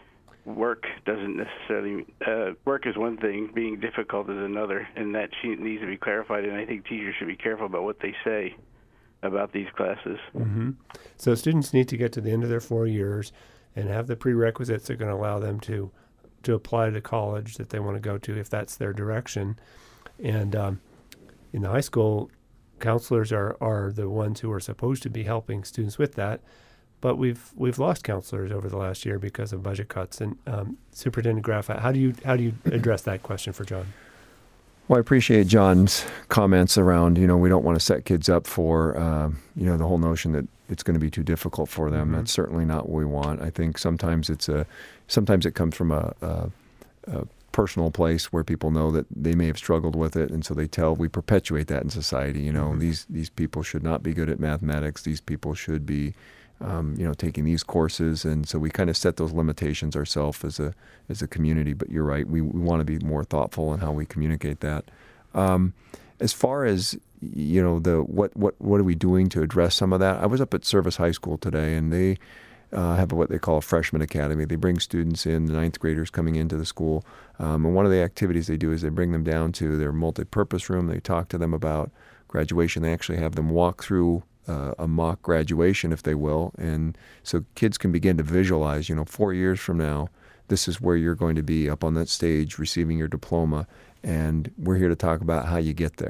[SPEAKER 6] Work doesn't necessarily, uh, work is one thing, being difficult is another, and that needs to be clarified, and I think teachers should be careful about what they say about these classes.
[SPEAKER 1] Mm-hmm. So students need to get to the end of their four years and have the prerequisites that are going to allow them to, to apply to college that they want to go to if that's their direction. And um, in the high school, counselors are, are the ones who are supposed to be helping students with that. But we've we've lost counselors over the last year because of budget cuts. And um, Superintendent Graff, how do you how do you address that question for John?
[SPEAKER 2] Well, I appreciate John's comments around, you know, we don't want to set kids up for, uh, you know, the whole notion that it's going to be too difficult for them. Mm-hmm. That's certainly not what we want. I think sometimes it's a sometimes it comes from a, a, a personal place where people know that they may have struggled with it, and so they tell. We perpetuate that in society. You know, mm-hmm. these these people should not be good at mathematics. These people should be Um, you know, taking these courses, and so we kind of set those limitations ourselves as a as a community. But you're right, we, we want to be more thoughtful in how we communicate that. Um, as far as you know, the what what what are we doing to address some of that? I was up at Service High School today, and they uh, have what they call a freshman academy. They bring students in, the ninth graders coming into the school, um, and one of the activities they do is they bring them down to their multi-purpose room. They talk to them about graduation. They actually have them walk through Uh, a mock graduation, if they will, and so kids can begin to visualize, you know, four years from now, this is where you're going to be up on that stage receiving your diploma, and we're here to talk about how you get there.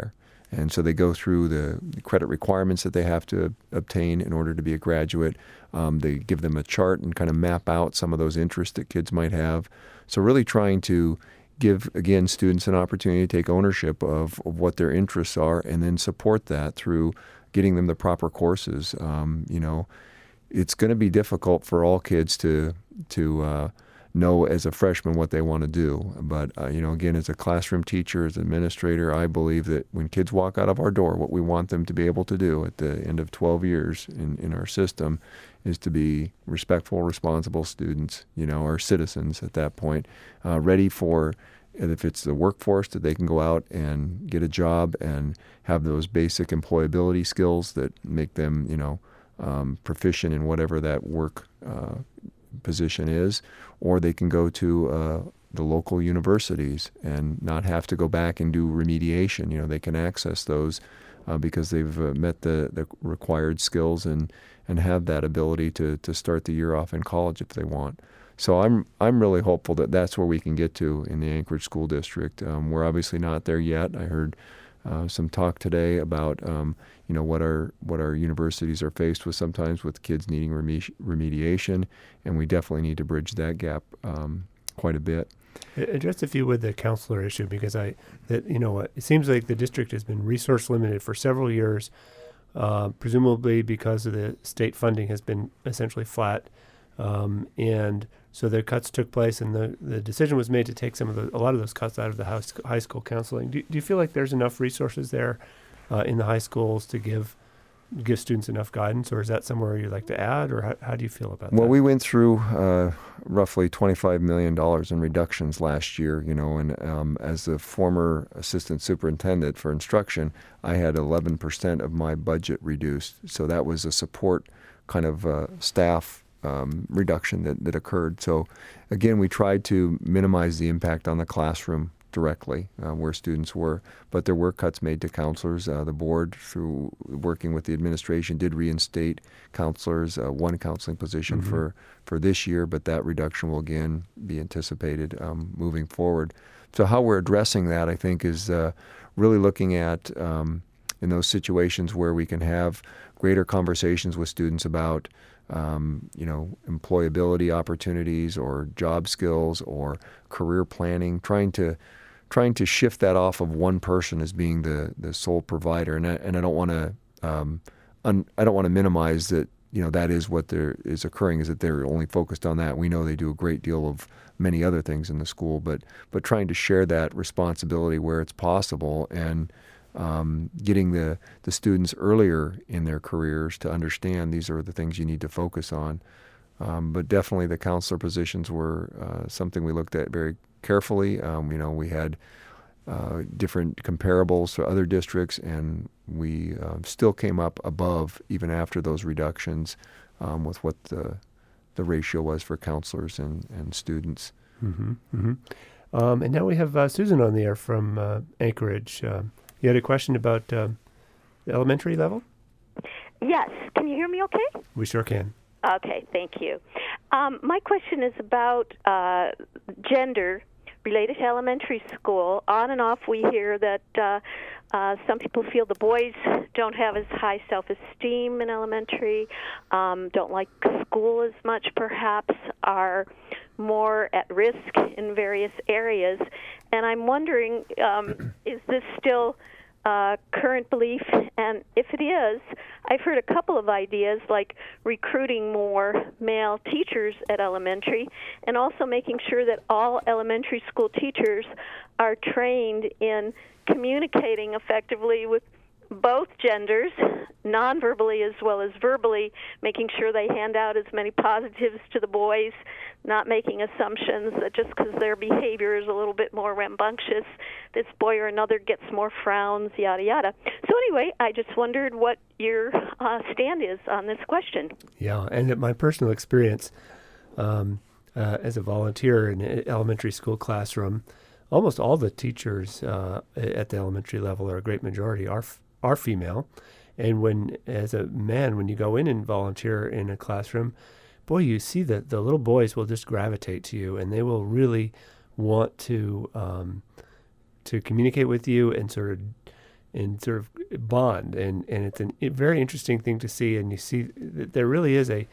[SPEAKER 2] And so they go through the credit requirements that they have to obtain in order to be a graduate. Um, they give them a chart and kind of map out some of those interests that kids might have. So really trying to give, again, students an opportunity to take ownership of, of what their interests are and then support that through getting them the proper courses. Um, you know, it's going to be difficult for all kids to to uh, know as a freshman what they want to do. But, uh, you know, again, as a classroom teacher, as an administrator, I believe that when kids walk out of our door, what we want them to be able to do at the end of twelve years in, in our system is to be respectful, responsible students, you know, or citizens at that point, uh, ready for, if it's the workforce, that they can go out and get a job and have those basic employability skills that make them, you know, um, proficient in whatever that work uh, position is, or they can go to uh, the local universities and not have to go back and do remediation. You know, they can access those uh, because they've uh, met the, the required skills and, and have that ability to, to start the year off in college if they want. So I'm I'm really hopeful that that's where we can get to in the Anchorage School District. Um, we're obviously not there yet. I heard uh, some talk today about um, you know what our what our universities are faced with sometimes with kids needing reme- remediation, and we definitely need to bridge that gap um, quite a bit.
[SPEAKER 1] Address, if you would, the counselor issue, because I that you know it seems like the district has been resource limited for several years, uh, presumably because of the state funding has been essentially flat, um, and so the cuts took place, and the, the decision was made to take some of the a lot of those cuts out of the house, high school counseling. Do, do you feel like there's enough resources there uh, in the high schools to give give students enough guidance, or is that somewhere you'd like to add, or how, how do you feel about
[SPEAKER 2] well,
[SPEAKER 1] that?
[SPEAKER 2] Well, we went through uh, roughly twenty-five million dollars in reductions last year, you know, and um, as the former assistant superintendent for instruction, I had eleven percent of my budget reduced. So that was a support kind of uh, staff Um, reduction that, that occurred. So again, we tried to minimize the impact on the classroom directly uh, where students were, but there were cuts made to counselors. Uh, the board, through working with the administration, did reinstate counselors, uh, one counseling position mm-hmm. for, for this year, but that reduction will again be anticipated um, moving forward. So how we're addressing that, I think, is uh, really looking at um, in those situations where we can have greater conversations with students about Um, you know, employability opportunities or job skills or career planning, trying to trying to shift that off of one person as being the, the sole provider. And I, and I don't want to um, un, I don't want to minimize that. You know, that is what there is occurring, is that they're only focused on that. We know they do a great deal of many other things in the school, but but trying to share that responsibility where it's possible and Um, getting the, the students earlier in their careers to understand these are the things you need to focus on. Um, but definitely the counselor positions were uh, something we looked at very carefully. Um, you know, we had uh, different comparables to other districts, and we uh, still came up above, even after those reductions, um, with what the, the ratio was for counselors and, and students.
[SPEAKER 1] Mm-hmm, mm-hmm. Um, and now we have uh, Susan on the air from uh, Anchorage. Um, You had a question about uh, the elementary level?
[SPEAKER 7] Yes. Can you hear me okay?
[SPEAKER 1] We sure can.
[SPEAKER 7] Okay, thank you. Um, my question is about uh, gender related to elementary school. On and off we hear that uh, uh, some people feel the boys don't have as high self-esteem in elementary, um, don't like school as much perhaps, are more at risk in various areas. And I'm wondering, um, is this still uh, current belief? And if it is, I've heard a couple of ideas, like recruiting more male teachers at elementary, and also making sure that all elementary school teachers are trained in communicating effectively with both genders, non-verbally as well as verbally, making sure they hand out as many positives to the boys, not making assumptions that just because their behavior is a little bit more rambunctious, this boy or another gets more frowns, yada, yada. So anyway, I just wondered what your uh, stand is on this question.
[SPEAKER 1] Yeah, and my personal experience um, uh, as a volunteer in an elementary school classroom, almost all the teachers uh, at the elementary level, or a great majority, are f- are female. And when, as a man, when you go in and volunteer in a classroom, boy, you see that the little boys will just gravitate to you, and they will really want to um, to communicate with you and sort of and sort of bond. And, and it's an, a very interesting thing to see. And you see that there really is a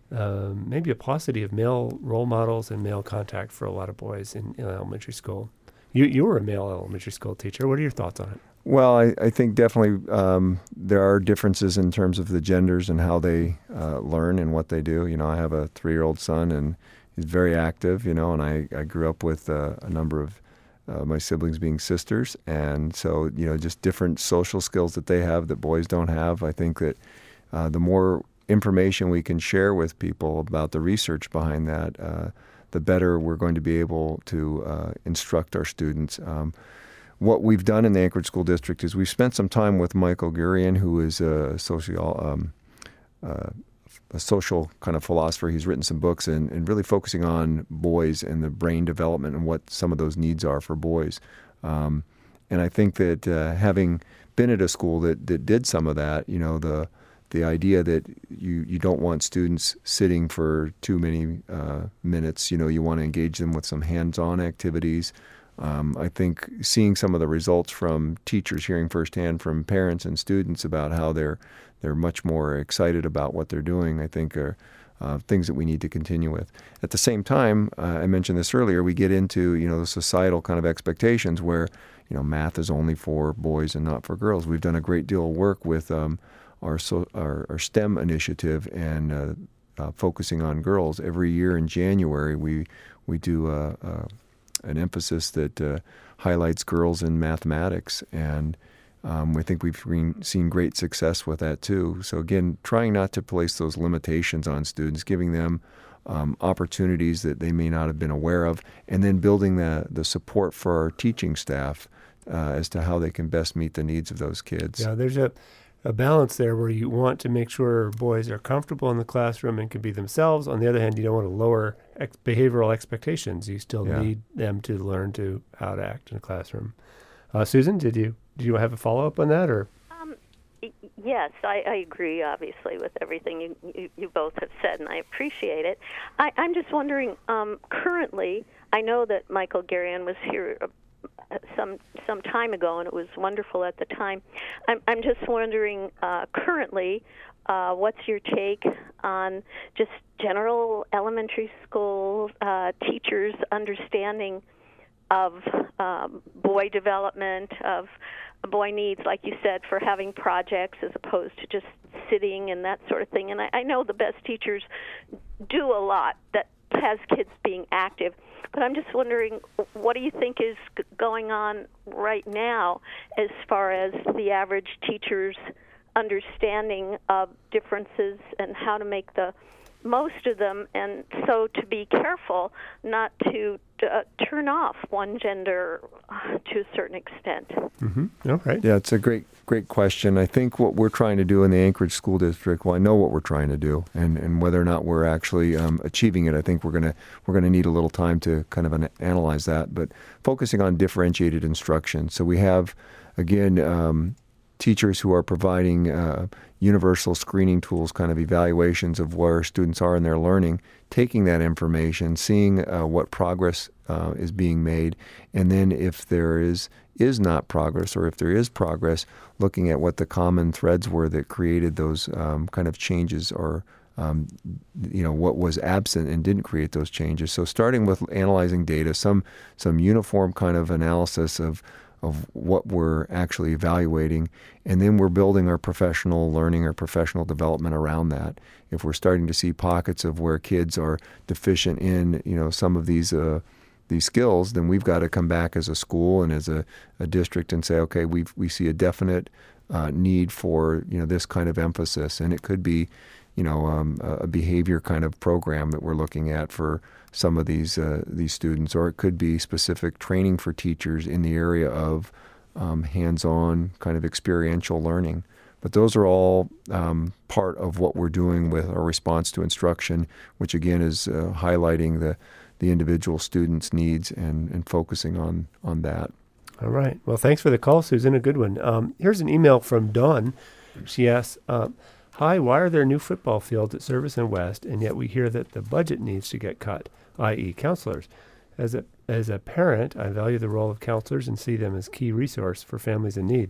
[SPEAKER 1] um, maybe a paucity of male role models and male contact for a lot of boys in, in elementary school. You you were a male elementary school teacher. What are your thoughts on it?
[SPEAKER 2] Well, I, I think definitely um, there are differences in terms of the genders and how they uh, learn and what they do. You know, I have a three-year-old son, and he's very active, you know, and I, I grew up with uh, a number of uh, my siblings being sisters. And so, you know, just different social skills that they have that boys don't have. I think that uh, the more information we can share with people about the research behind that, uh, the better we're going to be able to uh, instruct our students. Um, What we've done in the Anchorage School District is we've spent some time with Michael Gurian, who is a social, um, uh, a social kind of philosopher. He's written some books and, and really focusing on boys and the brain development and what some of those needs are for boys. Um, and I think that uh, having been at a school that, that did some of that, you know, the the idea that you, you don't want students sitting for too many uh, minutes, you know, you want to engage them with some hands-on activities. Um, I think seeing some of the results from teachers, hearing firsthand from parents and students about how they're they're much more excited about what they're doing, I think are uh, things that we need to continue with. At the same time, uh, I mentioned this earlier, we get into, you know, the societal kind of expectations where, you know, math is only for boys and not for girls. We've done a great deal of work with um, our, so, our our STEM initiative and uh, uh, focusing on girls. Every year in January, we we do a, a an emphasis that uh, highlights girls in mathematics, and um, we think we've re- seen great success with that too. So again, trying not to place those limitations on students, giving them um, opportunities that they may not have been aware of, and then building the, the support for our teaching staff uh, as to how they can best meet the needs of those kids.
[SPEAKER 1] Yeah, there's a a balance there where you want to make sure boys are comfortable in the classroom and can be themselves. On the other hand, you don't want to lower ex- behavioral expectations. You still
[SPEAKER 2] Yeah.
[SPEAKER 1] need them to learn to how to act in a classroom. Uh, Susan, did you did you have a follow-up on that? Or
[SPEAKER 7] Um, y- yes, I, I agree, obviously, with everything you, you, you both have said, and I appreciate it. I, I'm just wondering, um, currently, I know that Michael Gurian was here uh, some some time ago, and it was wonderful at the time. I'm, I'm just wondering, uh, currently, uh, what's your take on just general elementary school uh, teachers' understanding of um, boy development, of boy needs, like you said, for having projects as opposed to just sitting and that sort of thing. And I, I know the best teachers do a lot that has kids being active. But I'm just wondering, what do you think is g- going on right now as far as the average teacher's understanding of differences and how to make the most of them, and so to be careful not to uh, turn off one gender uh, to a certain extent.
[SPEAKER 1] mm-hmm. Okay.
[SPEAKER 2] Yeah, it's a great, great question. I think what we're trying to do in the Anchorage School District, well, I know what we're trying to do, and, and whether or not we're actually um, achieving it, I think we're gonna we're gonna need a little time to kind of an- analyze that. But focusing on differentiated instruction, so we have, again, um, teachers who are providing uh, universal screening tools, kind of evaluations of where students are in their learning, taking that information, seeing uh, what progress uh, is being made, and then if there is is not progress, or if there is progress, looking at what the common threads were that created those um, kind of changes, or um, you know, what was absent and didn't create those changes. So starting with analyzing data, some some uniform kind of analysis of of what we're actually evaluating, and then we're building our professional learning or professional development around that. If we're starting to see pockets of where kids are deficient in, you know, some of these uh, these skills, then we've got to come back as a school and as a, a district and say, okay, we we see a definite uh, need for, you know, this kind of emphasis, and it could be, you know, um, a behavior kind of program that we're looking at for some of these uh, these students, or it could be specific training for teachers in the area of um, hands-on kind of experiential learning. But those are all um, part of what we're doing with our response to instruction, which again is uh, highlighting the the individual student's needs and, and focusing on on that.
[SPEAKER 1] All right. Well, thanks for the call, Susan. A good one. Um, here's an email from Dawn. She asks, uh, hi, why are there new football fields at Service and West, and yet we hear that the budget needs to get cut, that is counselors? As a as a parent, I value the role of counselors and see them as key resource for families in need.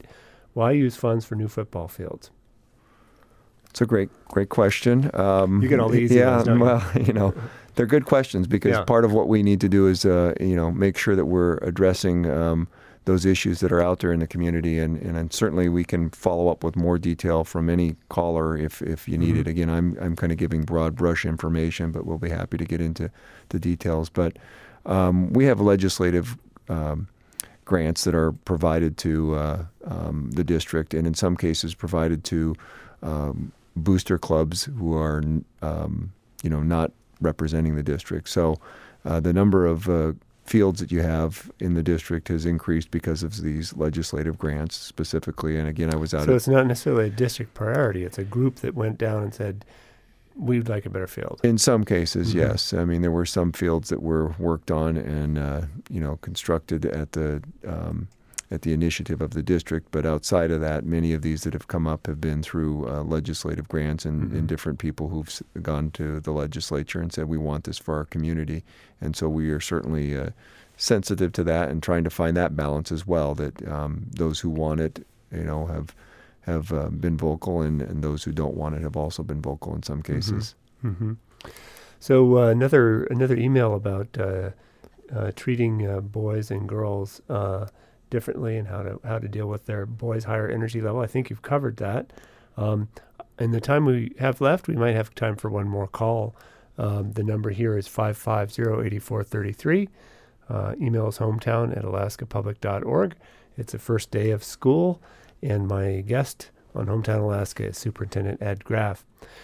[SPEAKER 1] Why use funds for new football fields?
[SPEAKER 2] It's a great, great question. Um,
[SPEAKER 1] You get all the easy
[SPEAKER 2] yeah,
[SPEAKER 1] ones, don't you?
[SPEAKER 2] well, you know, they're good questions because
[SPEAKER 1] Yeah.
[SPEAKER 2] part of what we need to do is, uh, you know, make sure that we're addressing um, those issues that are out there in the community, and, and, and certainly we can follow up with more detail from any caller if, if you need
[SPEAKER 1] Mhm.
[SPEAKER 2] it. Again, I'm I'm kind of giving broad brush information, but we'll be happy to get into the details. But um, we have legislative um, grants that are provided to uh, um, the district, and in some cases provided to um, booster clubs who are, um, you know, not representing the district. So uh, the number of uh, fields that you have in the district has increased because of these legislative grants specifically. And again, I was out
[SPEAKER 1] So
[SPEAKER 2] at,
[SPEAKER 1] it's not necessarily a district priority. It's a group that went down and said, we'd like a better field.
[SPEAKER 2] in some cases,
[SPEAKER 1] Mhm.
[SPEAKER 2] yes. I mean, there were some fields that were worked on and, uh, you know, constructed at the um, at the initiative of the district. But outside of that, many of these that have come up have been through uh, legislative grants and,
[SPEAKER 1] Mhm.
[SPEAKER 2] and different people who've s- gone to the legislature and said, we want this for our community. And so we are certainly uh, sensitive to that and trying to find that balance as well, that um, those who want it, you know, have have uh, been vocal, and, and those who don't want it have also been vocal in some cases.
[SPEAKER 1] hmm So uh, another another email about uh, uh, treating uh, boys and girls uh, differently and how to how to deal with their boys' higher energy level. I think you've covered that. Um, in the time we have left, we might have time for one more call. Um, the number here is five five zero, eight four three three. Uh, email is hometown at alaska public dot org. It's the first day of school, and my guest on Hometown Alaska is Superintendent Ed Graff.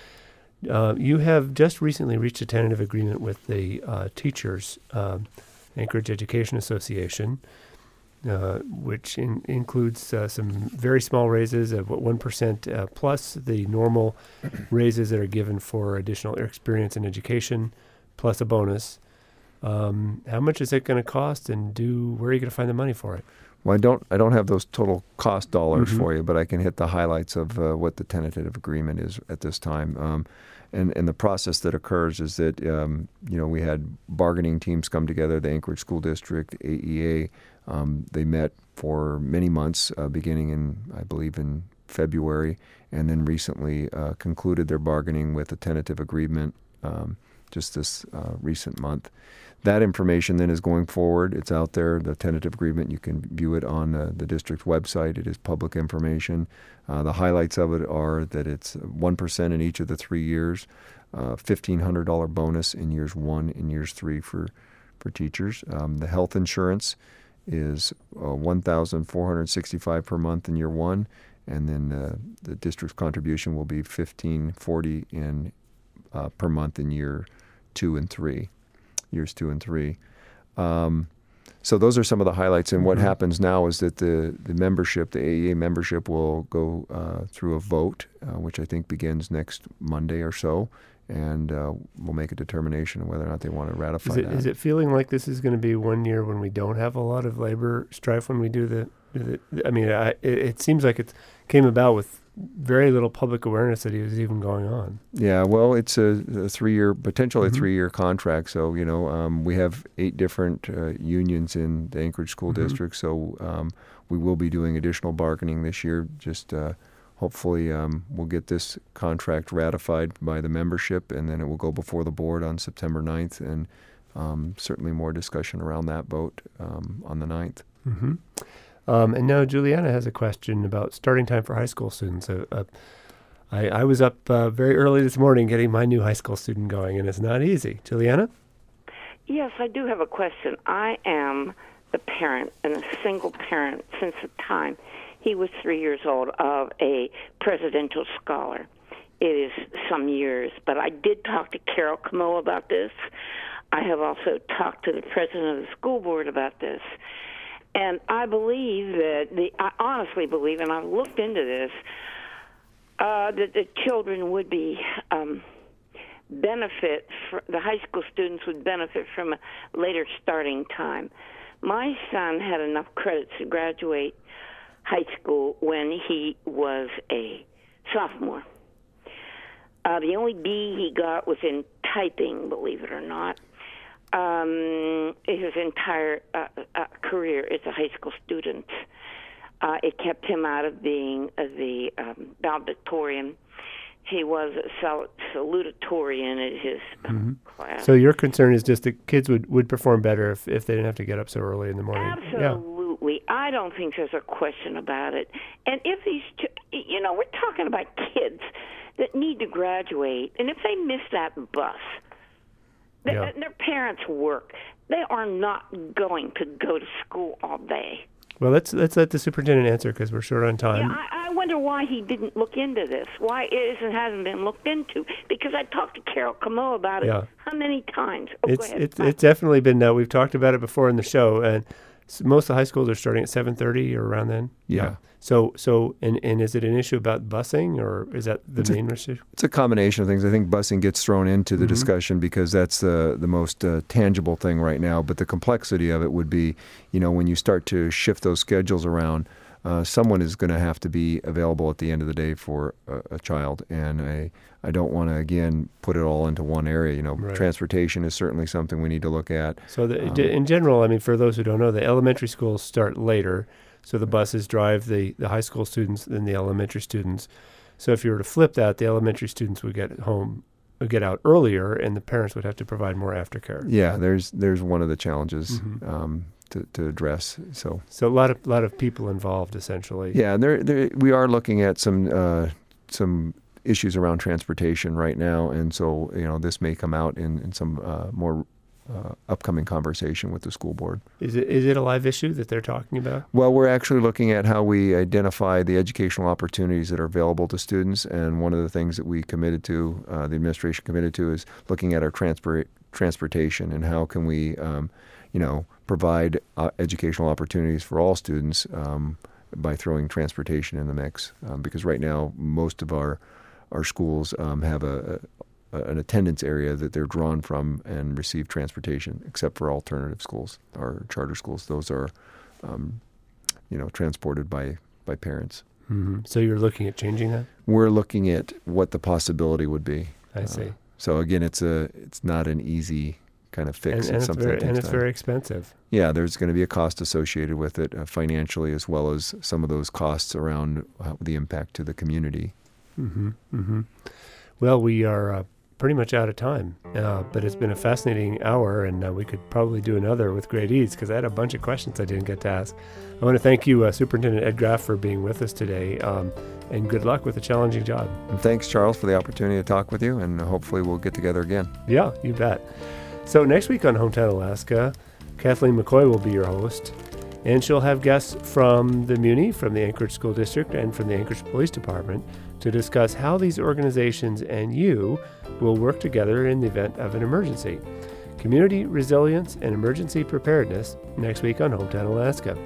[SPEAKER 1] Uh, you have just recently reached a tentative agreement with the uh, teachers, um, Anchorage Education Association, uh, which in, includes uh, some very small raises of what one percent uh, plus the normal raises that are given for additional experience in education, plus a bonus. Um, how much is it going to cost, and do where are you going to find the money for it?
[SPEAKER 2] Well, I don't I don't have those total cost dollars
[SPEAKER 1] Mhm.
[SPEAKER 2] for you, but I can hit the highlights of uh, what the tentative agreement is at this time. Um, and, and the process that occurs is that, um, you know, we had bargaining teams come together, the Anchorage School District, A E A. Um, they met for many months, uh, beginning in, I believe, in February, and then recently uh, concluded their bargaining with a tentative agreement um, just this uh, recent month. That information then is going forward. It's out there, the tentative agreement. You can view it on uh, the district's website. It is public information. Uh, the highlights of it are that it's one percent in each of the three years, uh, fifteen hundred dollars bonus in years one and years three for, for teachers. Um, the health insurance is uh, one thousand four hundred sixty-five dollars per month in year one, and then uh, the district's contribution will be fifteen forty in uh, per month in year two and three. years two and three. Um, so those are some of the highlights. And what
[SPEAKER 1] Mhm.
[SPEAKER 2] happens now is that the, the membership, the A E A membership, will go uh, through a vote, uh, which I think begins next Monday or so, and uh, we'll make a determination on whether or not they want to ratify
[SPEAKER 1] Is it,
[SPEAKER 2] that.
[SPEAKER 1] is it feeling like this is going to be one year when we don't have a lot of labor strife when we do the, the I mean, I, it, it seems like it came about with very little public awareness that he was even going on.
[SPEAKER 2] Yeah, well, it's a, a three-year, potentially
[SPEAKER 1] Mhm.
[SPEAKER 2] a three-year contract. So, you know, um, we have eight different uh, unions in the Anchorage School
[SPEAKER 1] Mhm.
[SPEAKER 2] District. So um, we will be doing additional bargaining this year. Just uh, hopefully um, we'll get this contract ratified by the membership, and then it will go before the board on September ninth. And um, certainly more discussion around that vote um, on the ninth.
[SPEAKER 1] Mm-hmm. Um, and now Juliana has a question about starting time for high school students. Uh, uh, I, I was up uh, very early this morning getting my new high school student going, and it's not easy. Juliana?
[SPEAKER 8] Yes, I do have a question. I am the parent, and a single parent since the time he was three years old, of a presidential scholar. It is some years, but I did talk to Carol Camo about this. I have also talked to the president of the school board about this. And I believe that, the, I honestly believe, and I've looked into this, uh, that the children would be um, benefit, for, the high school students would benefit from a later starting time. My son had enough credits to graduate high school when he was a sophomore. Uh, the only B he got was in typing, believe it or not. Um, his entire uh, uh, career as a high school student. Uh, it kept him out of being uh, the um, valedictorian. He was a sal- salutatorian at his
[SPEAKER 1] Mm-hmm.
[SPEAKER 8] class.
[SPEAKER 1] So your concern is just that kids would, would perform better if, if they didn't have to get up so early in the morning.
[SPEAKER 8] Absolutely. Yeah. I don't think there's a question about it. And if these, ch- you know, we're talking about kids that need to graduate, and if they miss that bus, they,
[SPEAKER 1] Yeah.
[SPEAKER 8] and their parents work, they are not going to go to school all day.
[SPEAKER 1] Well, let's let's let the superintendent answer because we're short on time.
[SPEAKER 8] Yeah, I, I wonder why he didn't look into this. Why it isn't hasn't been looked into? Because I talked to Carol Camo about it.
[SPEAKER 1] Yeah.
[SPEAKER 8] How many times? Oh,
[SPEAKER 1] It's
[SPEAKER 8] go ahead.
[SPEAKER 1] it's it's definitely been. Uh, we've talked about it before in the show, and s- most of the high schools are starting at seven thirty or around then.
[SPEAKER 2] Yeah.
[SPEAKER 1] So so and and is it an issue about busing or is that the
[SPEAKER 2] It's a-
[SPEAKER 1] main issue?
[SPEAKER 2] It's a combination of things. I think busing gets thrown into the
[SPEAKER 1] Mm-hmm.
[SPEAKER 2] discussion because that's the the most uh, tangible thing right now. But the complexity of it would be, you know, when you start to shift those schedules around, uh, someone is going to have to be available at the end of the day for a, a child. And I I don't want to again put it all into one area. You know,
[SPEAKER 1] Right.
[SPEAKER 2] transportation is certainly something we need to look at.
[SPEAKER 1] So the,
[SPEAKER 2] Um,
[SPEAKER 1] in general, I mean, for those who don't know, the elementary schools start later. So the buses drive the, the high school students than the elementary students. So if you were to flip that, the elementary students would get home, would get out earlier, and the parents would have to provide more aftercare.
[SPEAKER 2] Yeah, there's there's one of the challenges
[SPEAKER 1] Mhm.
[SPEAKER 2] um, to to address. So.
[SPEAKER 1] So a lot of lot of people involved, essentially.
[SPEAKER 2] Yeah, and there, there, we are looking at some uh, some issues around transportation right now, and so you know this may come out in, in some uh, more uh, upcoming conversation with the school board.
[SPEAKER 1] Is it is it a live issue that they're talking about?
[SPEAKER 2] Well, we're actually looking at how we identify the educational opportunities that are available to students, and one of the things that we committed to, uh, the administration committed to, is looking at our transport transportation and how can we, um, you know, provide uh, educational opportunities for all students um, by throwing transportation in the mix. Um, because right now, most of our our schools um, have a, a an attendance area that they're drawn from and receive transportation, except for alternative schools or charter schools. Those are, um, you know, transported by, by parents.
[SPEAKER 1] Mm-hmm. So you're looking at changing that?
[SPEAKER 2] We're looking at what the possibility would be.
[SPEAKER 1] I see.
[SPEAKER 2] Uh, so again, it's a it's not an easy kind of fix.
[SPEAKER 1] And, and
[SPEAKER 2] it's
[SPEAKER 1] it's
[SPEAKER 2] something
[SPEAKER 1] very
[SPEAKER 2] that takes
[SPEAKER 1] and it's
[SPEAKER 2] time.
[SPEAKER 1] very expensive.
[SPEAKER 2] Yeah, there's going to be a cost associated with it uh, financially, as well as some of those costs around uh, the impact to the community.
[SPEAKER 1] Mm-hmm. Mm-hmm. Well, we are uh, pretty much out of time, uh, but it's been a fascinating hour, and uh, we could probably do another with great ease because I had a bunch of questions I didn't get to ask. I want to thank you, uh, Superintendent Ed Graff, for being with us today, um, and good luck with a challenging job.
[SPEAKER 2] And thanks, Charles, for the opportunity to talk with you, and hopefully we'll get together again.
[SPEAKER 1] Yeah, you bet. So next week on Hometown Alaska, Kathleen McCoy will be your host, and she'll have guests from the Muni, from the Anchorage School District, and from the Anchorage Police Department to discuss how these organizations and you will work together in the event of an emergency. Community resilience and emergency preparedness next week on Hometown Alaska.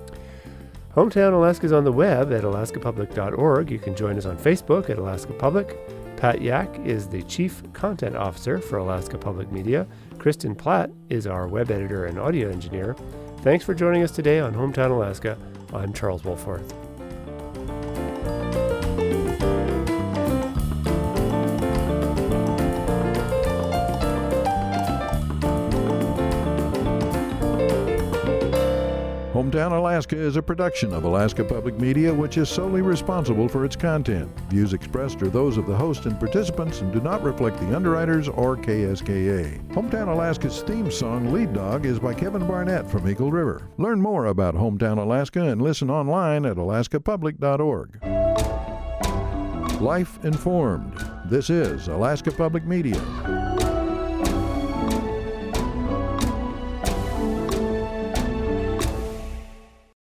[SPEAKER 1] Hometown Alaska is on the web at alaska public dot org. You can join us on Facebook at Alaska Public. Pat Yak is the Chief Content Officer for Alaska Public Media. Kristen Platt is our web editor and audio engineer. Thanks for joining us today on Hometown Alaska. I'm Charles Wolforth.
[SPEAKER 5] Hometown Alaska is a production of Alaska Public Media, which is solely responsible for its content. Views expressed are those of the host and participants and do not reflect the underwriters or K S K A. Hometown Alaska's theme song, Lead Dog, is by Kevin Barnett from Eagle River. Learn more about Hometown Alaska and listen online at alaska public dot org. Life Informed. This is Alaska Public Media.